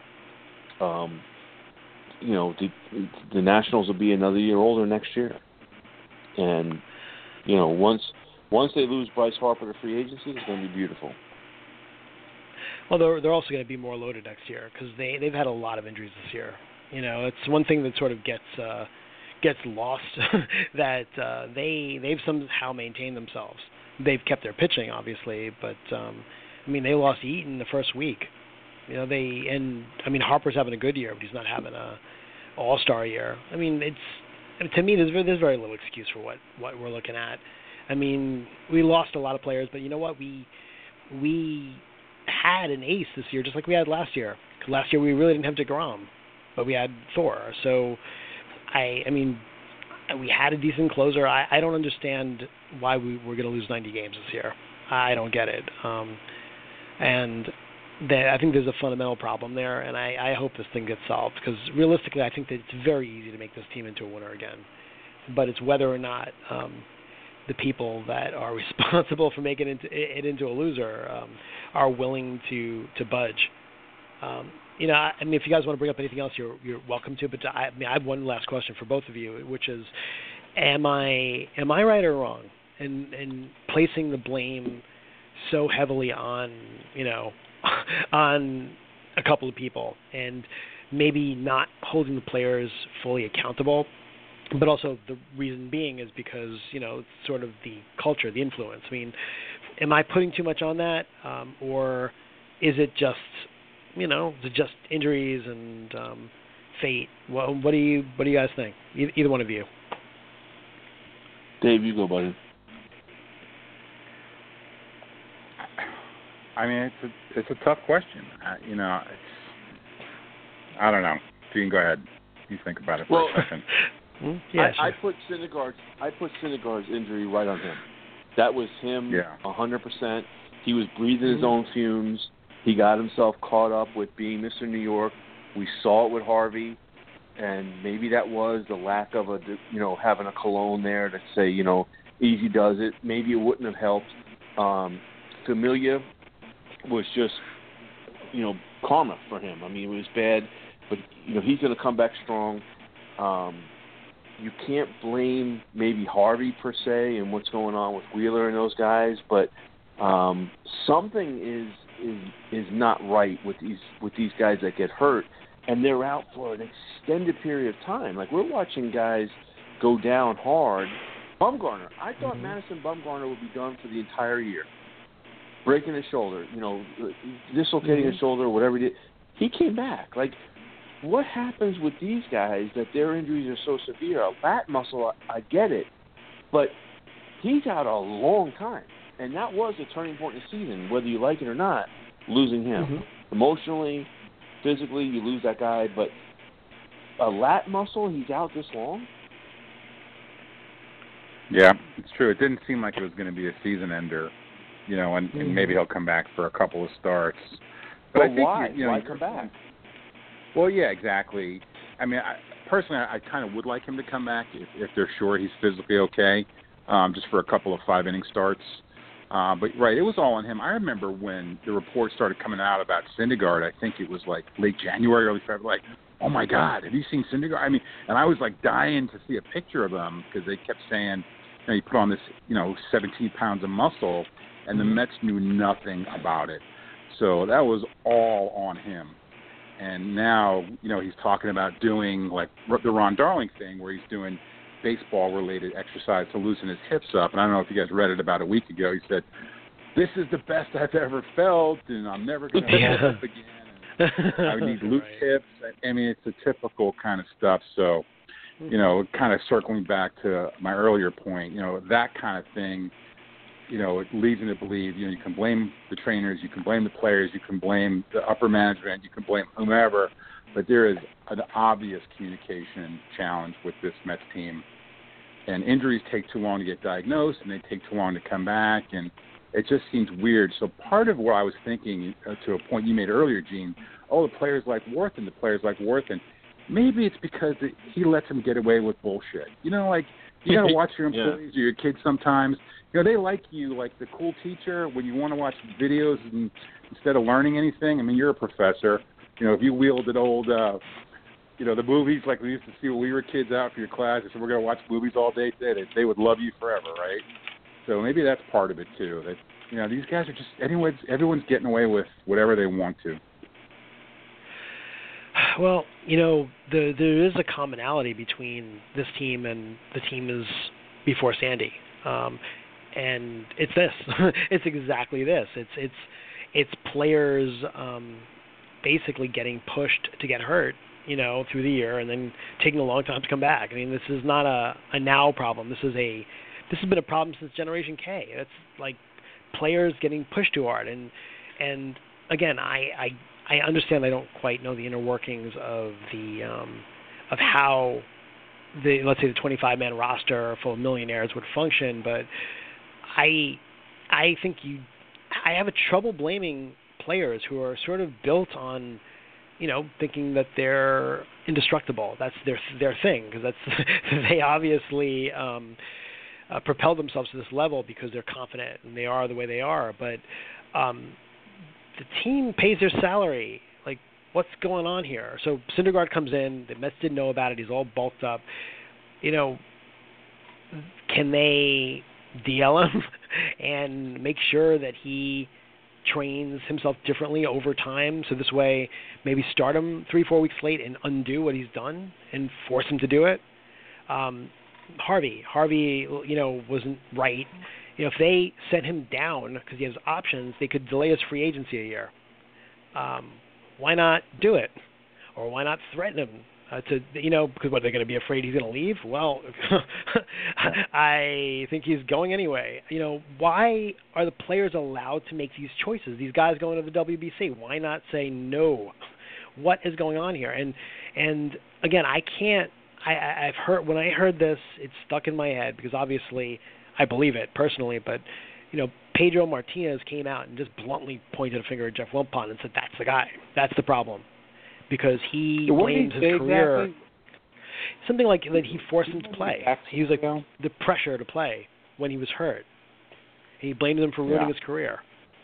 Um, you know, the, the Nationals will be another year older next year. And, you know, once once they lose Bryce Harper to free agency, it's going to be beautiful. Well, they're they're also going to be more loaded next year because they they've had a lot of injuries this year. You know, it's one thing that sort of gets uh, gets lost that uh, they they've somehow maintained themselves. They've kept their pitching, obviously, but um, I mean they lost Eaton the first week. You know, they and I mean Harper's having a good year, but he's not having a all-star year. I mean, it's to me there's there's very little excuse for what, what we're looking at. I mean, we lost a lot of players, but you know what? We we had an ace this year, just like we had last year. Last year we really didn't have DeGrom, but we had Thor. So I I mean, we had a decent closer. I, I don't understand why we we're going to lose ninety games this year. I don't get it. Um, and that I think there's a fundamental problem there, and I, I hope this thing gets solved because realistically, I think that it's very easy to make this team into a winner again. But it's whether or not um, the people that are responsible for making it into, it into a loser um, are willing to to budge. Um, you know, I, I mean, if you guys want to bring up anything else, you're you're welcome to. But I, I mean, I have one last question for both of you, which is, am I am I right or wrong in in placing the blame so heavily on you know on a couple of people and maybe not holding the players fully accountable? But also the reason being is because, you know, it's sort of the culture, the influence. I mean, am I putting too much on that? Um, or is it just, you know, is it just injuries and um, fate? Well, what do you what do you guys think? Either, either one of you. Dave, you go, buddy. I mean, it's a it's a tough question. I, you know, it's, I don't know. You can go ahead. You think about it for well, a second. Mm, yeah, I, I sure. put Syndergaard's I put Syndergaard's injury right on him. That was him Yeah. a hundred percent. He was breathing his Mm-hmm. own fumes. He got himself caught up with being Mister New York. We saw it with Harvey, and maybe that was the lack of a you know having a cologne there to say you know easy does it. Maybe it wouldn't have helped. Um, Familia was just you know karma for him. I mean it was bad, but you know he's going to come back strong. Um, you can't blame maybe Harvey per se and what's going on with Wheeler and those guys, but um, something is is is not right with these with these guys that get hurt, and they're out for an extended period of time. Like we're watching guys go down hard. Bumgarner, I thought mm-hmm. Madison Bumgarner would be done for the entire year, breaking his shoulder, you know, dislocating mm-hmm. his shoulder, whatever he did. He came back. Like, what happens with these guys that their injuries are so severe? A lat muscle, I, I get it, but he's out a long time. And that was a turning point in the season, whether you like it or not, losing him. Mm-hmm. Emotionally, physically, you lose that guy. But a lat muscle, he's out this long? Yeah, it's true. It didn't seem like it was going to be a season ender, you know, and, mm-hmm. and maybe he'll come back for a couple of starts. But, but I think why? You know, why come back? Well, yeah, exactly. I mean, I, personally, I, I kind of would like him to come back if, if they're sure he's physically okay, um, just for a couple of five-inning starts. Uh, but, right, it was all on him. I remember when the reports started coming out about Syndergaard, I think it was like late January, early February, like, oh, my God, have you seen Syndergaard? I mean, and I was like dying to see a picture of him because they kept saying, you know, he put on this, you know, seventeen pounds of muscle, and the Mets knew nothing about it. So that was all on him. And now, you know, he's talking about doing like the Ron Darling thing where he's doing baseball-related exercise to loosen his hips up. And I don't know if you guys read it about a week ago. He said, this is the best I've ever felt, and I'm never going to yeah. hold up again. And I need loose right. hips. I mean, it's the typical kind of stuff. So, you know, kind of circling back to my earlier point, you know, that kind of thing, you know, it leads me to believe, you know, you can blame the trainers, you can blame the players, you can blame the upper management, you can blame whomever, but there is an obvious communication challenge with this Mets team. And injuries take too long to get diagnosed, and they take too long to come back, and it just seems weird. So part of what I was thinking, uh, to a point you made earlier, Gene, oh, the players like Worthen, the players like Worthen, maybe it's because it, he lets them get away with bullshit. You know, like, you got to watch your employees yeah. or your kids sometimes. You know, they like you like the cool teacher when you want to watch videos and, instead of learning anything. I mean, you're a professor. You know, if you wielded old, uh, you know, the movies like we used to see when we were kids out for your class, and said we're going to watch movies all day today, they, they would love you forever, right? So maybe that's part of it, too. That, you know, these guys are just, anyone's, everyone's getting away with whatever they want to. Well, you know, the, there is a commonality between this team and the team is before Sandy, um, and it's this. It's exactly this. It's it's it's players um, basically getting pushed to get hurt, you know, through the year, and then taking a long time to come back. I mean, this is not a, a now problem. This is a this has been a problem since Generation K. It's like players getting pushed too hard, and and again, I. I I understand I don't quite know the inner workings of the um, of how the let's say the twenty-five man roster full of millionaires would function, but I I think you I have a trouble blaming players who are sort of built on, you know, thinking that they're indestructible. That's their their thing, because that's they obviously um, uh, propel themselves to this level because they're confident and they are the way they are, but um, the team pays their salary. Like, what's going on here? So Syndergaard comes in. The Mets didn't know about it. He's all bulked up. You know, can they D L him and make sure that he trains himself differently over time, so this way maybe start him three, four weeks late and undo what he's done and force him to do it? Um, Harvey, Harvey, you know, wasn't right. You know, if they sent him down because he has options, they could delay his free agency a year. Um, why not do it? Or why not threaten him uh, to, you know, because what, they're going to be afraid he's going to leave? Well, I think he's going anyway. You know, why are the players allowed to make these choices? These guys going to the W B C, why not say no? What is going on here? And, and again, I can't, I, I, I've heard when I heard this, it stuck in my head because obviously I believe it personally, but you know, Pedro Martinez came out and just bluntly pointed a finger at Jeff Wilpon and said, "That's the guy. That's the problem," because he so blamed his career. Exactly? Something like that he forced him to play. He was like the pressure to play when he was hurt. He blamed him for ruining yeah. his career.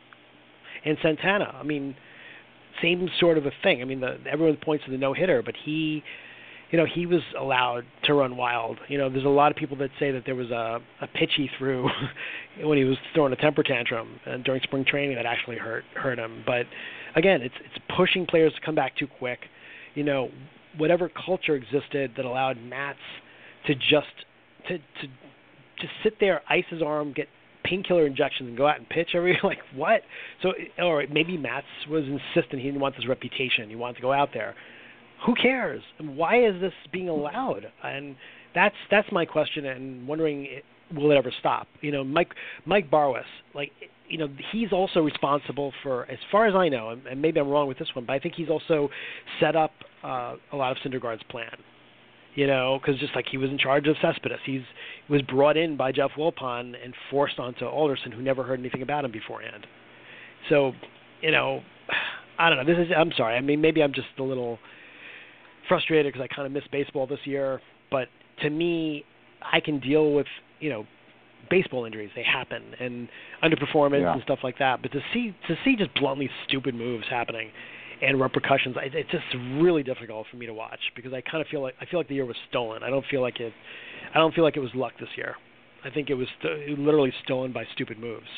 And Santana, I mean, same sort of a thing. I mean, the, everyone points to the no-hitter, but he, you know, he was allowed to run wild. You know, there's a lot of people that say that there was a, a pitch he threw when he was throwing a temper tantrum and during spring training that actually hurt hurt him. But again, it's it's pushing players to come back too quick. You know, whatever culture existed that allowed Matz to just to to just sit there, ice his arm, get painkiller injections, and go out and pitch every like what? So, or maybe Matz was insistent he didn't want this reputation. He wanted to go out there. Who cares? And why is this being allowed? And that's that's my question, and wondering will it ever stop? You know, Mike Mike Barwis, like. You know, he's also responsible for, as far as I know, and maybe I'm wrong with this one, but I think he's also set up uh, a lot of Syndergaard's plan. You know, because just like he was in charge of Cespedes, he's he was brought in by Jeff Wilpon and forced onto Alderson, who never heard anything about him beforehand. So, you know, I don't know. This is. I'm sorry. I mean, maybe I'm just a little frustrated because I kind of missed baseball this year. But to me, I can deal with you know. baseball injuries, they happen, and underperformance yeah. and stuff like that. But to see to see just bluntly stupid moves happening and repercussions, it, it's just really difficult for me to watch because I kind of feel like I feel like the year was stolen. I don't feel like it. I don't feel like it was luck this year. I think it was st- literally stolen by stupid moves.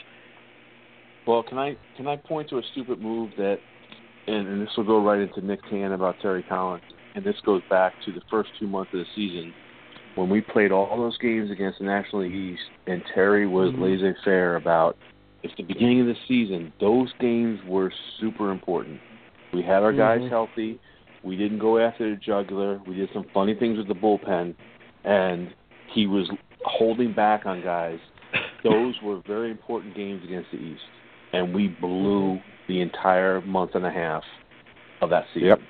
Well, can I can I point to a stupid move that, and, and this will go right into Nick Tan about Terry Collins, and this goes back to the first two months of the season. When we played all those games against the National League East, and Terry was mm-hmm. laissez-faire about, at the beginning of the season, those games were super important. We had our guys mm-hmm. healthy. We didn't go after the jugular. We did some funny things with the bullpen, and he was holding back on guys. Those were very important games against the East, and we blew the entire month and a half of that season. Yep.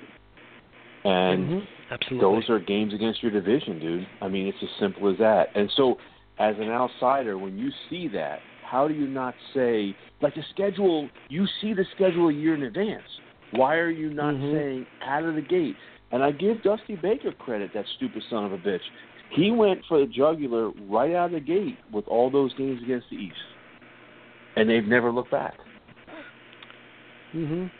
And mm-hmm. Absolutely. Those are games against your division, dude. I mean, it's as simple as that. And so, as an outsider, when you see that, how do you not say, like the schedule, you see the schedule a year in advance. Why are you not mm-hmm. saying out of the gate? And I give Dusty Baker credit, that stupid son of a bitch. He went for the jugular right out of the gate with all those games against the East. And they've never looked back. Mm-hmm.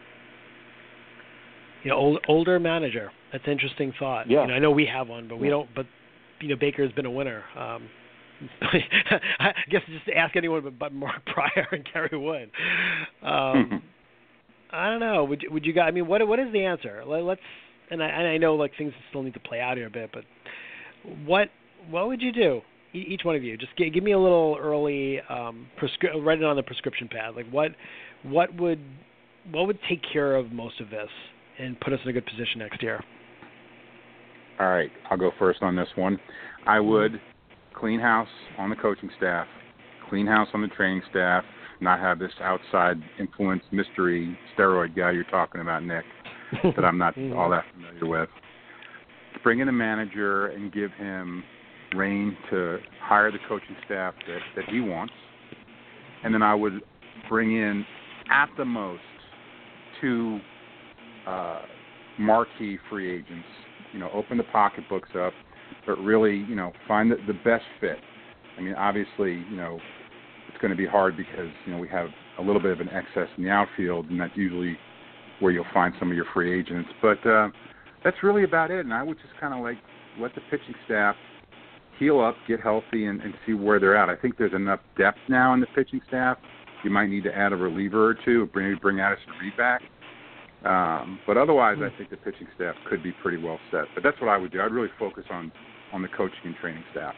You know, old, older manager. That's an interesting thought. Yeah. You know, I know we have one, but we don't. But you know, Baker has been a winner. Um, I guess just ask anyone but, but Mark Pryor and Kerry Wood. Um, I don't know. Would would you guys? I mean, what what is the answer? Let, let's. And I and I know like things still need to play out here a bit, but what what would you do? E- each one of you, just g- give me a little early um, prescri- write it on the prescription pad. Like what what would what would take care of most of this and put us in a good position next year? All right, I'll go first on this one. I would clean house on the coaching staff, clean house on the training staff, not have this outside influence mystery steroid guy you're talking about, Nick, that I'm not mm-hmm. all that familiar with. Bring in a manager and give him reign to hire the coaching staff that, that he wants. And then I would bring in, at the most, two uh, marquee free agents. You know, open the pocketbooks up, but really, you know, find the, the best fit. I mean, obviously, you know, it's going to be hard because, you know, we have a little bit of an excess in the outfield, and that's usually where you'll find some of your free agents. But uh, that's really about it, and I would just kind of like let the pitching staff heal up, get healthy, and, and see where they're at. I think there's enough depth now in the pitching staff. You might need to add a reliever or two, maybe bring Addison Reed back. Um, but otherwise, I think the pitching staff could be pretty well set. But that's what I would do. I'd really focus on, on the coaching and training staff.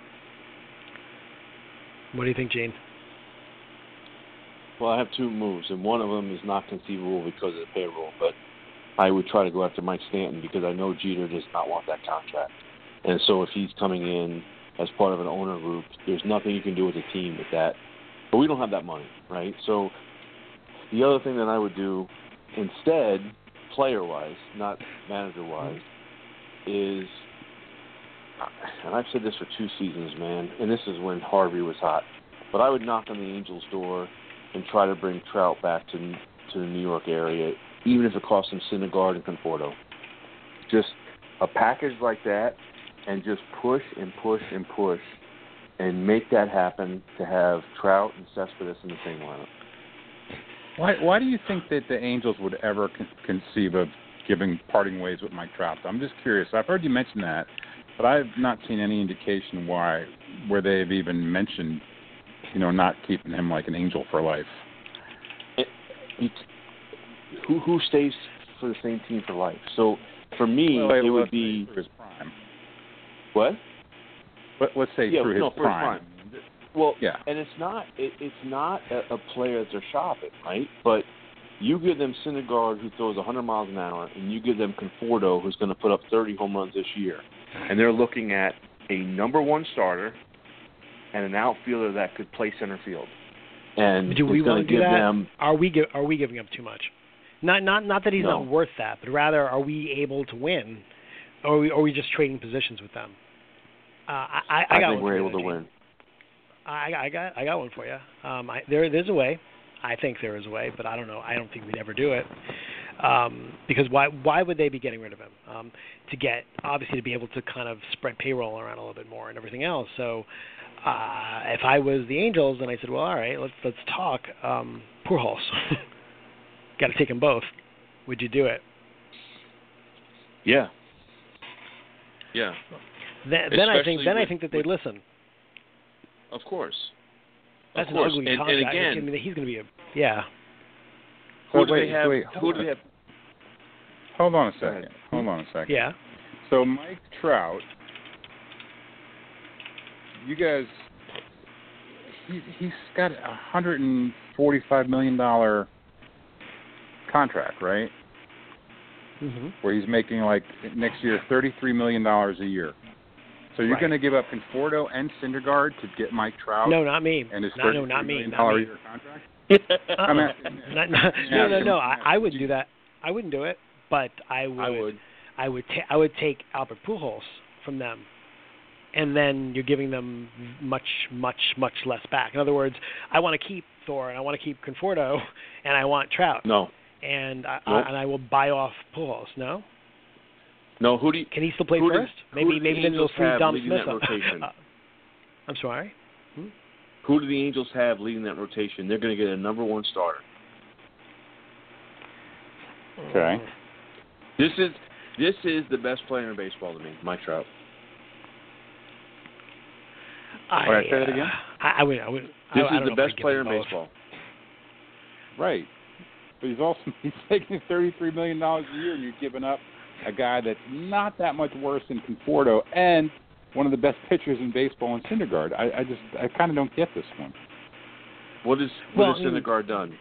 What do you think, Gene? Well, I have two moves, and one of them is not conceivable because of the payroll, but I would try to go after Mike Stanton because I know Jeter does not want that contract. And so if he's coming in as part of an owner group, there's nothing you can do with the team with that. But we don't have that money, right? So the other thing that I would do instead, player-wise, not manager-wise, is and I've said this for two seasons, man, and this is when Harvey was hot, but I would knock on the Angels' door and try to bring Trout back to to the New York area, even if it cost him Syndergaard and Conforto. Just a package like that, and just push and push and push, and make that happen to have Trout and Cespedes in the same lineup. Why Why do you think that the Angels would ever con- conceive of giving parting ways with Mike Trout? I'm just curious. I've heard you mention that, but I've not seen any indication why, where they've even mentioned, you know, not keeping him like an Angel for life. It, it, who who stays for the same team for life? So for me, well, it would be through his prime. What? Let, let's say yeah, through his no, prime. his prime. Well, yeah. and it's not it, it's not a, a player that they're shopping, right? But you give them Syndergaard, who throws one hundred miles an hour, and you give them Conforto, who's going to put up thirty home runs this year, and they're looking at a number one starter and an outfielder that could play center field. And do we want to do give that? Them, are we gi- are we giving up too much? Not not not that he's no. not worth that, but rather, are we able to win, or are we, are we just trading positions with them? Uh, I, I, I, I got think one we're for able you, to win. I, I got I got one for you. Um, I, there there's a way. I think there is a way, but I don't know. I don't think we'd ever do it. Um, because why why would they be getting rid of him? Um, to get obviously to be able to kind of spread payroll around a little bit more and everything else. So uh, if I was the Angels and I said, well, all right, let's let's talk. Um, Pujols, got to take them both. Would you do it? Yeah. Yeah. Then, then I think then with, I think that they'd listen. Of course. That's of course. an ugly and, contract. and again, I mean, he's going to be a yeah. Who So do wait, they have? wait, Who do they have? Hold on a second. Hold on a second. Yeah. So Mike Trout, you guys, he, he's got a hundred and forty-five million dollar contract, right? Mm-hmm. Where he's making like next year thirty-three million dollars a year. So you're Right. going to give up Conforto and Syndergaard to get Mike Trout? No, not me. And his no, no, not me. thirty-three million Not dollar me. a year contract? Uh-uh. I'm asking, not, not, no, no, no. I, I wouldn't do that. I wouldn't do it. But I would. I would. I would. Ta- I would take Albert Pujols from them, and then you're giving them much, much, much less back. In other words, I want to keep Thor and I want to keep Conforto, and I want Trout. No. And I, Nope. I and I will buy off Pujols. No. No. Who do you? Can he still play who first? Does, maybe do the maybe then they'll Angels free have Dom leading Smith that up. rotation? Uh, I'm sorry. Hmm? Who do the Angels have leading that rotation? They're going to get a number one starter. Okay. This is this is the best player in baseball to me, Mike Trout. I, All right, say that again. Uh, I, I would. I would. This I, I is don't the know if I'd best give player in them both. baseball. Right. But he's also he's taking thirty-three million dollars a year, and you're giving up a guy that's not that much worse than Conforto and one of the best pitchers in baseball in Syndergaard. I, I just I kind of don't get this one. What is what Well, has Syndergaard done?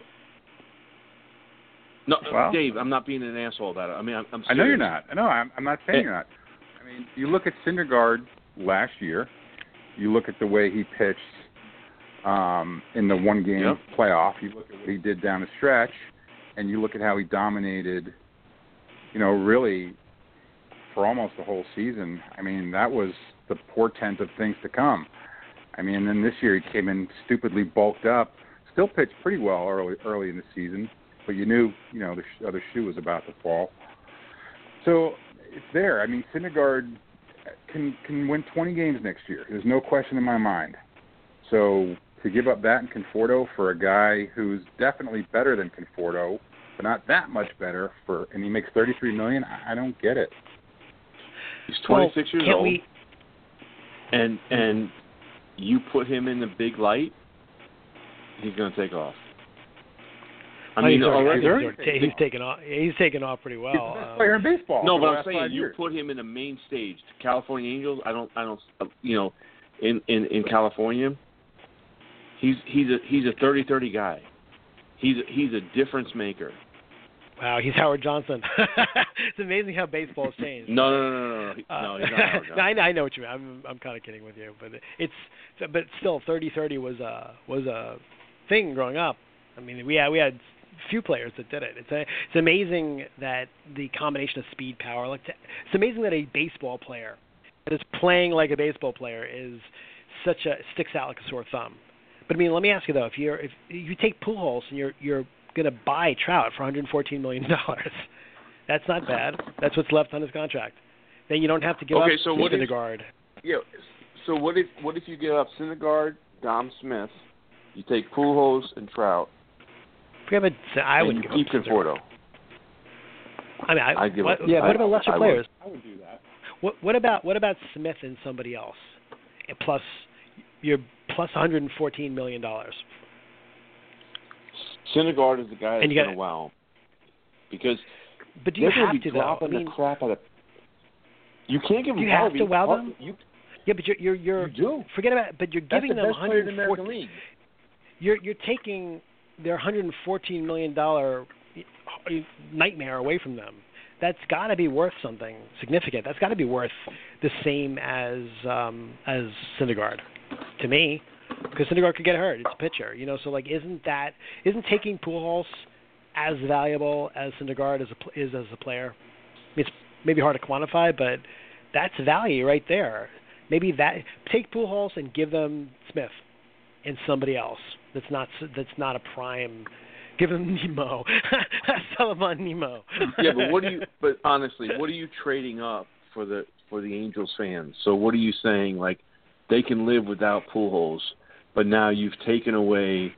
No, Well- Dave, I'm not being an asshole about it. I mean, I'm. I'm I know you're serious. not. No, I'm, I'm not saying Eh. you're not. I mean, you look at Syndergaard last year. You look at the way he pitched um, in the one-game Yep. playoff. You look at what he did down the stretch, and you look at how he dominated. You know, really, for almost the whole season. I mean, that was the portent of things to come. I mean, and then this year he came in stupidly bulked up. Still pitched pretty well early early in the season, but you knew, you know, the sh- other shoe was about to fall. So it's there. I mean, Syndergaard can can win twenty games next year. There's no question in my mind. So to give up that and Conforto for a guy who's definitely better than Conforto, but not that much better, for and he makes thirty-three million dollars, I, I don't get it. He's twenty-six well, years can't old, we, and and you put him in the big light, he's going to take off. I oh, mean, he's, already, already, he's, already, he's taken off. He's taken off pretty well. He's the best um, player in baseball. no, for but the I'm last saying five you years. put him in the main stage. California Angels. I don't. I don't. uh, You know, in in in California, he's he's a he's a thirty thirty guy. He's a, he's a difference maker. Wow, he's Howard Johnson. It's amazing how baseball's changed. No, no, no, no, no. Uh, no, he's not Howard no, Johnson. I, I know what you mean. I'm I'm kind of kidding with you, but it's but still thirty thirty was a was a thing growing up. I mean, we had we had few players that did it. It's a, it's amazing that the combination of speed, power, like it's amazing that a baseball player is playing like a baseball player is such a sticks out like a sore thumb. But I mean, let me ask you though, if you're if you take Pujols and you're you're going to buy Trout for one hundred fourteen million dollars, that's not bad. That's what's left on his contract. Then you don't have to give okay, up so what Syndergaard. If, yeah. So what if what if you give up Syndergaard, Dom Smith, you take Pujols and Trout? Forget about, I would keep Conforto. I mean, I, I'd give what, up, yeah. I, What about lesser I players? Would. I would do that. What what about what about Smith and somebody else? And plus, you're plus one hundred fourteen million dollars. Syndergaard is the guy that's going to wow. Because but do you they're have be to though? I mean, the crap out of. You can't give do them. you have Harvey. to wow Harvey, them? You, yeah, but you're you're you're. You do. Forget about. But you're That's giving the them best player in the one hundred fourteen. American League. You're you're taking their one hundred fourteen million dollar nightmare away from them. That's got to be worth something significant. That's got to be worth the same as um, as Syndergaard, to me, because Syndergaard could get hurt. It's a pitcher, you know. So like, isn't that isn't taking Pujols as valuable as Syndergaard is a, is as a player? I mean, it's maybe hard to quantify, but that's value right there. Maybe that take Pujols and give them Smith and somebody else that's not that's not a prime. Give him Nemo. Sell him on Nemo. Yeah, but what do you? But honestly, what are you trading up for the for the Angels fans? So what are you saying? Like they can live without Pujols, but now you've taken away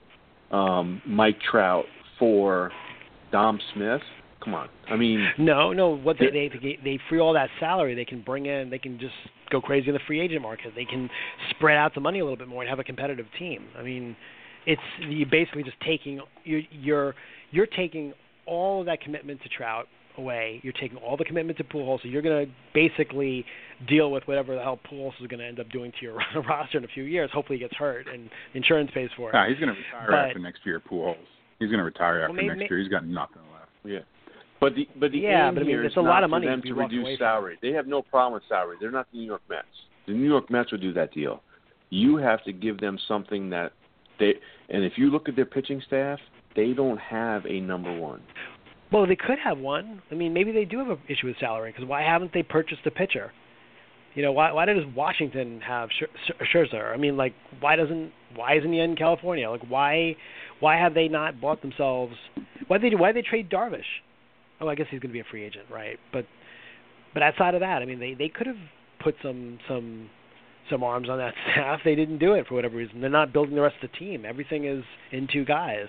um, Mike Trout for Dom Smith. Come on, I mean. No, no. What they they they, they free all that salary. They can bring in. They can just go crazy in the free agent market. They can spread out the money a little bit more and have a competitive team. I mean. It's you basically just taking you're you're you're taking all of that commitment to Trout away. You're taking all the commitment to Pujols, so you're going to basically deal with whatever the hell Pujols is going to end up doing to your roster in a few years. Hopefully, he gets hurt and insurance pays for it. Yeah, he's going to retire but, after next year. Pujols. He's going to retire after well, maybe, next year. He's got nothing left. Yeah, but the but the yeah, aim but I mean, here it's is a lot not of money for them to, to reduce reduce salary. They have no problem with salary. They're not the New York Mets. The New York Mets would do that deal. You have to give them something that. They, and if you look at their pitching staff, they don't have a number one. Well, they could have one. I mean, maybe they do have an issue with salary because why haven't they purchased a pitcher? You know, why why does Washington have Scherzer? I mean, like, why doesn't why isn't he in California? Like, why why have they not bought themselves? Why they why they trade Darvish? Oh, I guess he's going to be a free agent, right? But but outside of that, I mean, they, they could have put some some. some arms on that staff. They didn't do it for whatever reason. They're not building the rest of the team. Everything is in two guys.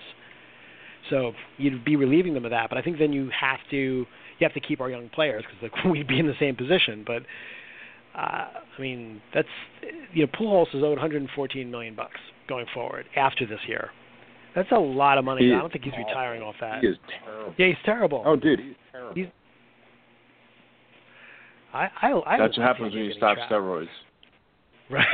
So you'd be relieving them of that. But I think then you have to you have to keep our young players because like, we'd be in the same position. But uh, I mean, that's you know, Pujols is owed one hundred fourteen million bucks going forward after this year. That's a lot of money. He I don't think he's awful. retiring off that. He is terrible. Yeah, he's terrible. Oh, dude, he's terrible. He's, I, I, I That's what happens when you stop trapped. steroids. Right.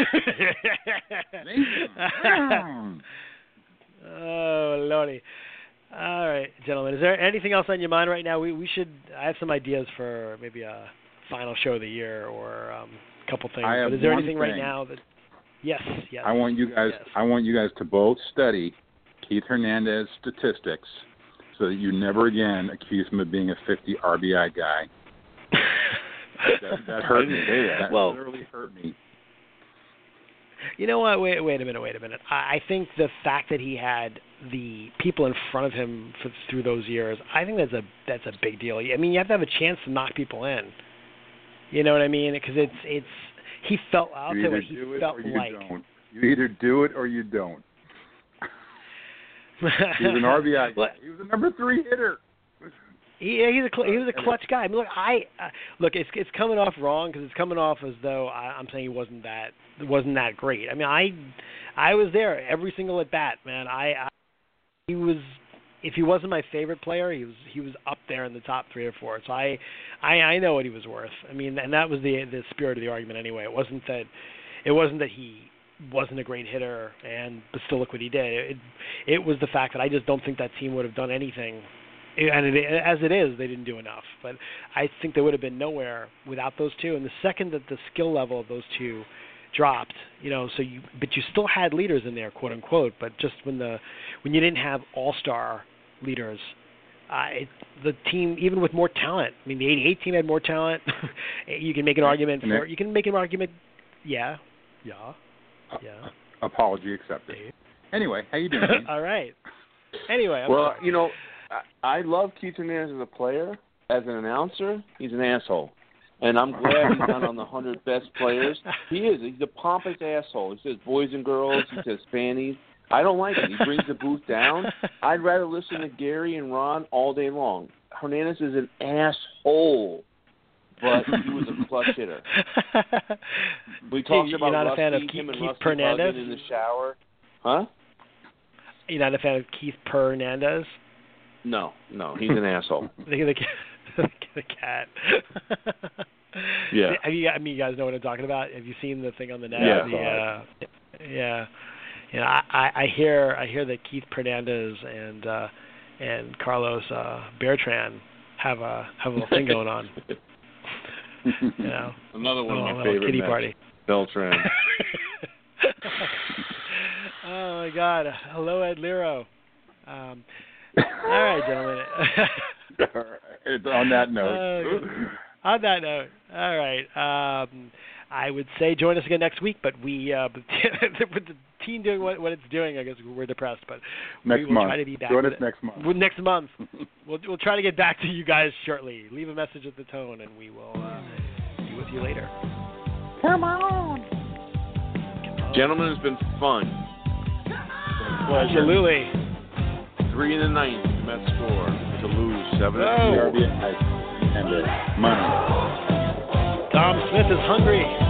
Oh, Lordy. All right, gentlemen. Is there anything else on your mind right now? We we should. I have some ideas for maybe a final show of the year or um, a couple things. I have but is there one anything thing. right now that? Yes. Yes. I want you guys. Yes. I want you guys to both study Keith Hernandez statistics, so that you never again accuse him of being a fifty R B I guy. that, that hurt me. That well, literally hurt me. You know what? Wait, wait a minute. Wait a minute. I, I think the fact that he had the people in front of him for, through those years, I think that's a that's a big deal. I mean, you have to have a chance to knock people in. You know what I mean? Because it's it's he felt. I'll you tell either you do what he it felt or you like. Don't. You either do it or you don't. He's an R B I. Well, he was a number three hitter. He, he's a cl- he was a clutch guy. I mean, look, I uh, look. It's it's coming off wrong because it's coming off as though I, I'm saying he wasn't that wasn't that great. I mean, I I was there every single at bat, man. I, I he was if he wasn't my favorite player, he was he was up there in the top three or four. So I I, I know what he was worth. I mean, and that was the the spirit of the argument anyway. It wasn't that it wasn't that he wasn't a great hitter and but still look what he did. It it was the fact that I just don't think that team would have done anything. And it, as it is, they didn't do enough. But I think they would have been nowhere without those two. And the second that the skill level of those two dropped, you know, so you, but you still had leaders in there, quote unquote. But just when the when you didn't have all-star leaders, uh, it, the team, even with more talent, I mean, the eighty-eight team had more talent. You can make an argument for. You can make an argument. Yeah, yeah, yeah. Uh, apology accepted. Anyway, how you doing? All right. Anyway. I'm well, sorry. you know, I, I love Keith Hernandez as a player. As an announcer, he's an asshole. And I'm glad he's not on the one hundred best players. He is. He's a pompous asshole. He says boys and girls. He says fannies. I don't like it. He brings the booth down. I'd rather listen to Gary and Ron all day long. Hernandez is an asshole, but he was a clutch hitter. We talked You're about not Rusty, a fan of him Keith, and Keith Rusty Hernandez? hugging in the shower. Huh? You're not a fan of Keith Hernandez? No, no. He's an asshole. the, the, the cat. Yeah. Have you, I mean, you guys know what I'm talking about? Have you seen the thing on the net? Yeah. The, uh, yeah. You know, I, I hear I hear that Keith Hernandez and uh, and Carlos uh, Bertrand have a have a little thing going on. You know, another one a of my little favorite kitty Mets, party. Beltran. Oh my God! Hello, Ed Lero. Um, all right, gentlemen. On that note. Uh, on that note, all right. Um, I would say join us again next week, but we, uh, with the team doing what, what it's doing, I guess we're depressed. But next we will month. try to be back. Join us next month. Well, next month. we'll we'll try to get back to you guys shortly. Leave a message at the tone, and we will uh, be with you later. Come on. Gentlemen, it's been fun. Absolutely. Three in the ninth, Mets score to lose seven. Oh. And uh, money. Tom Smith is hungry.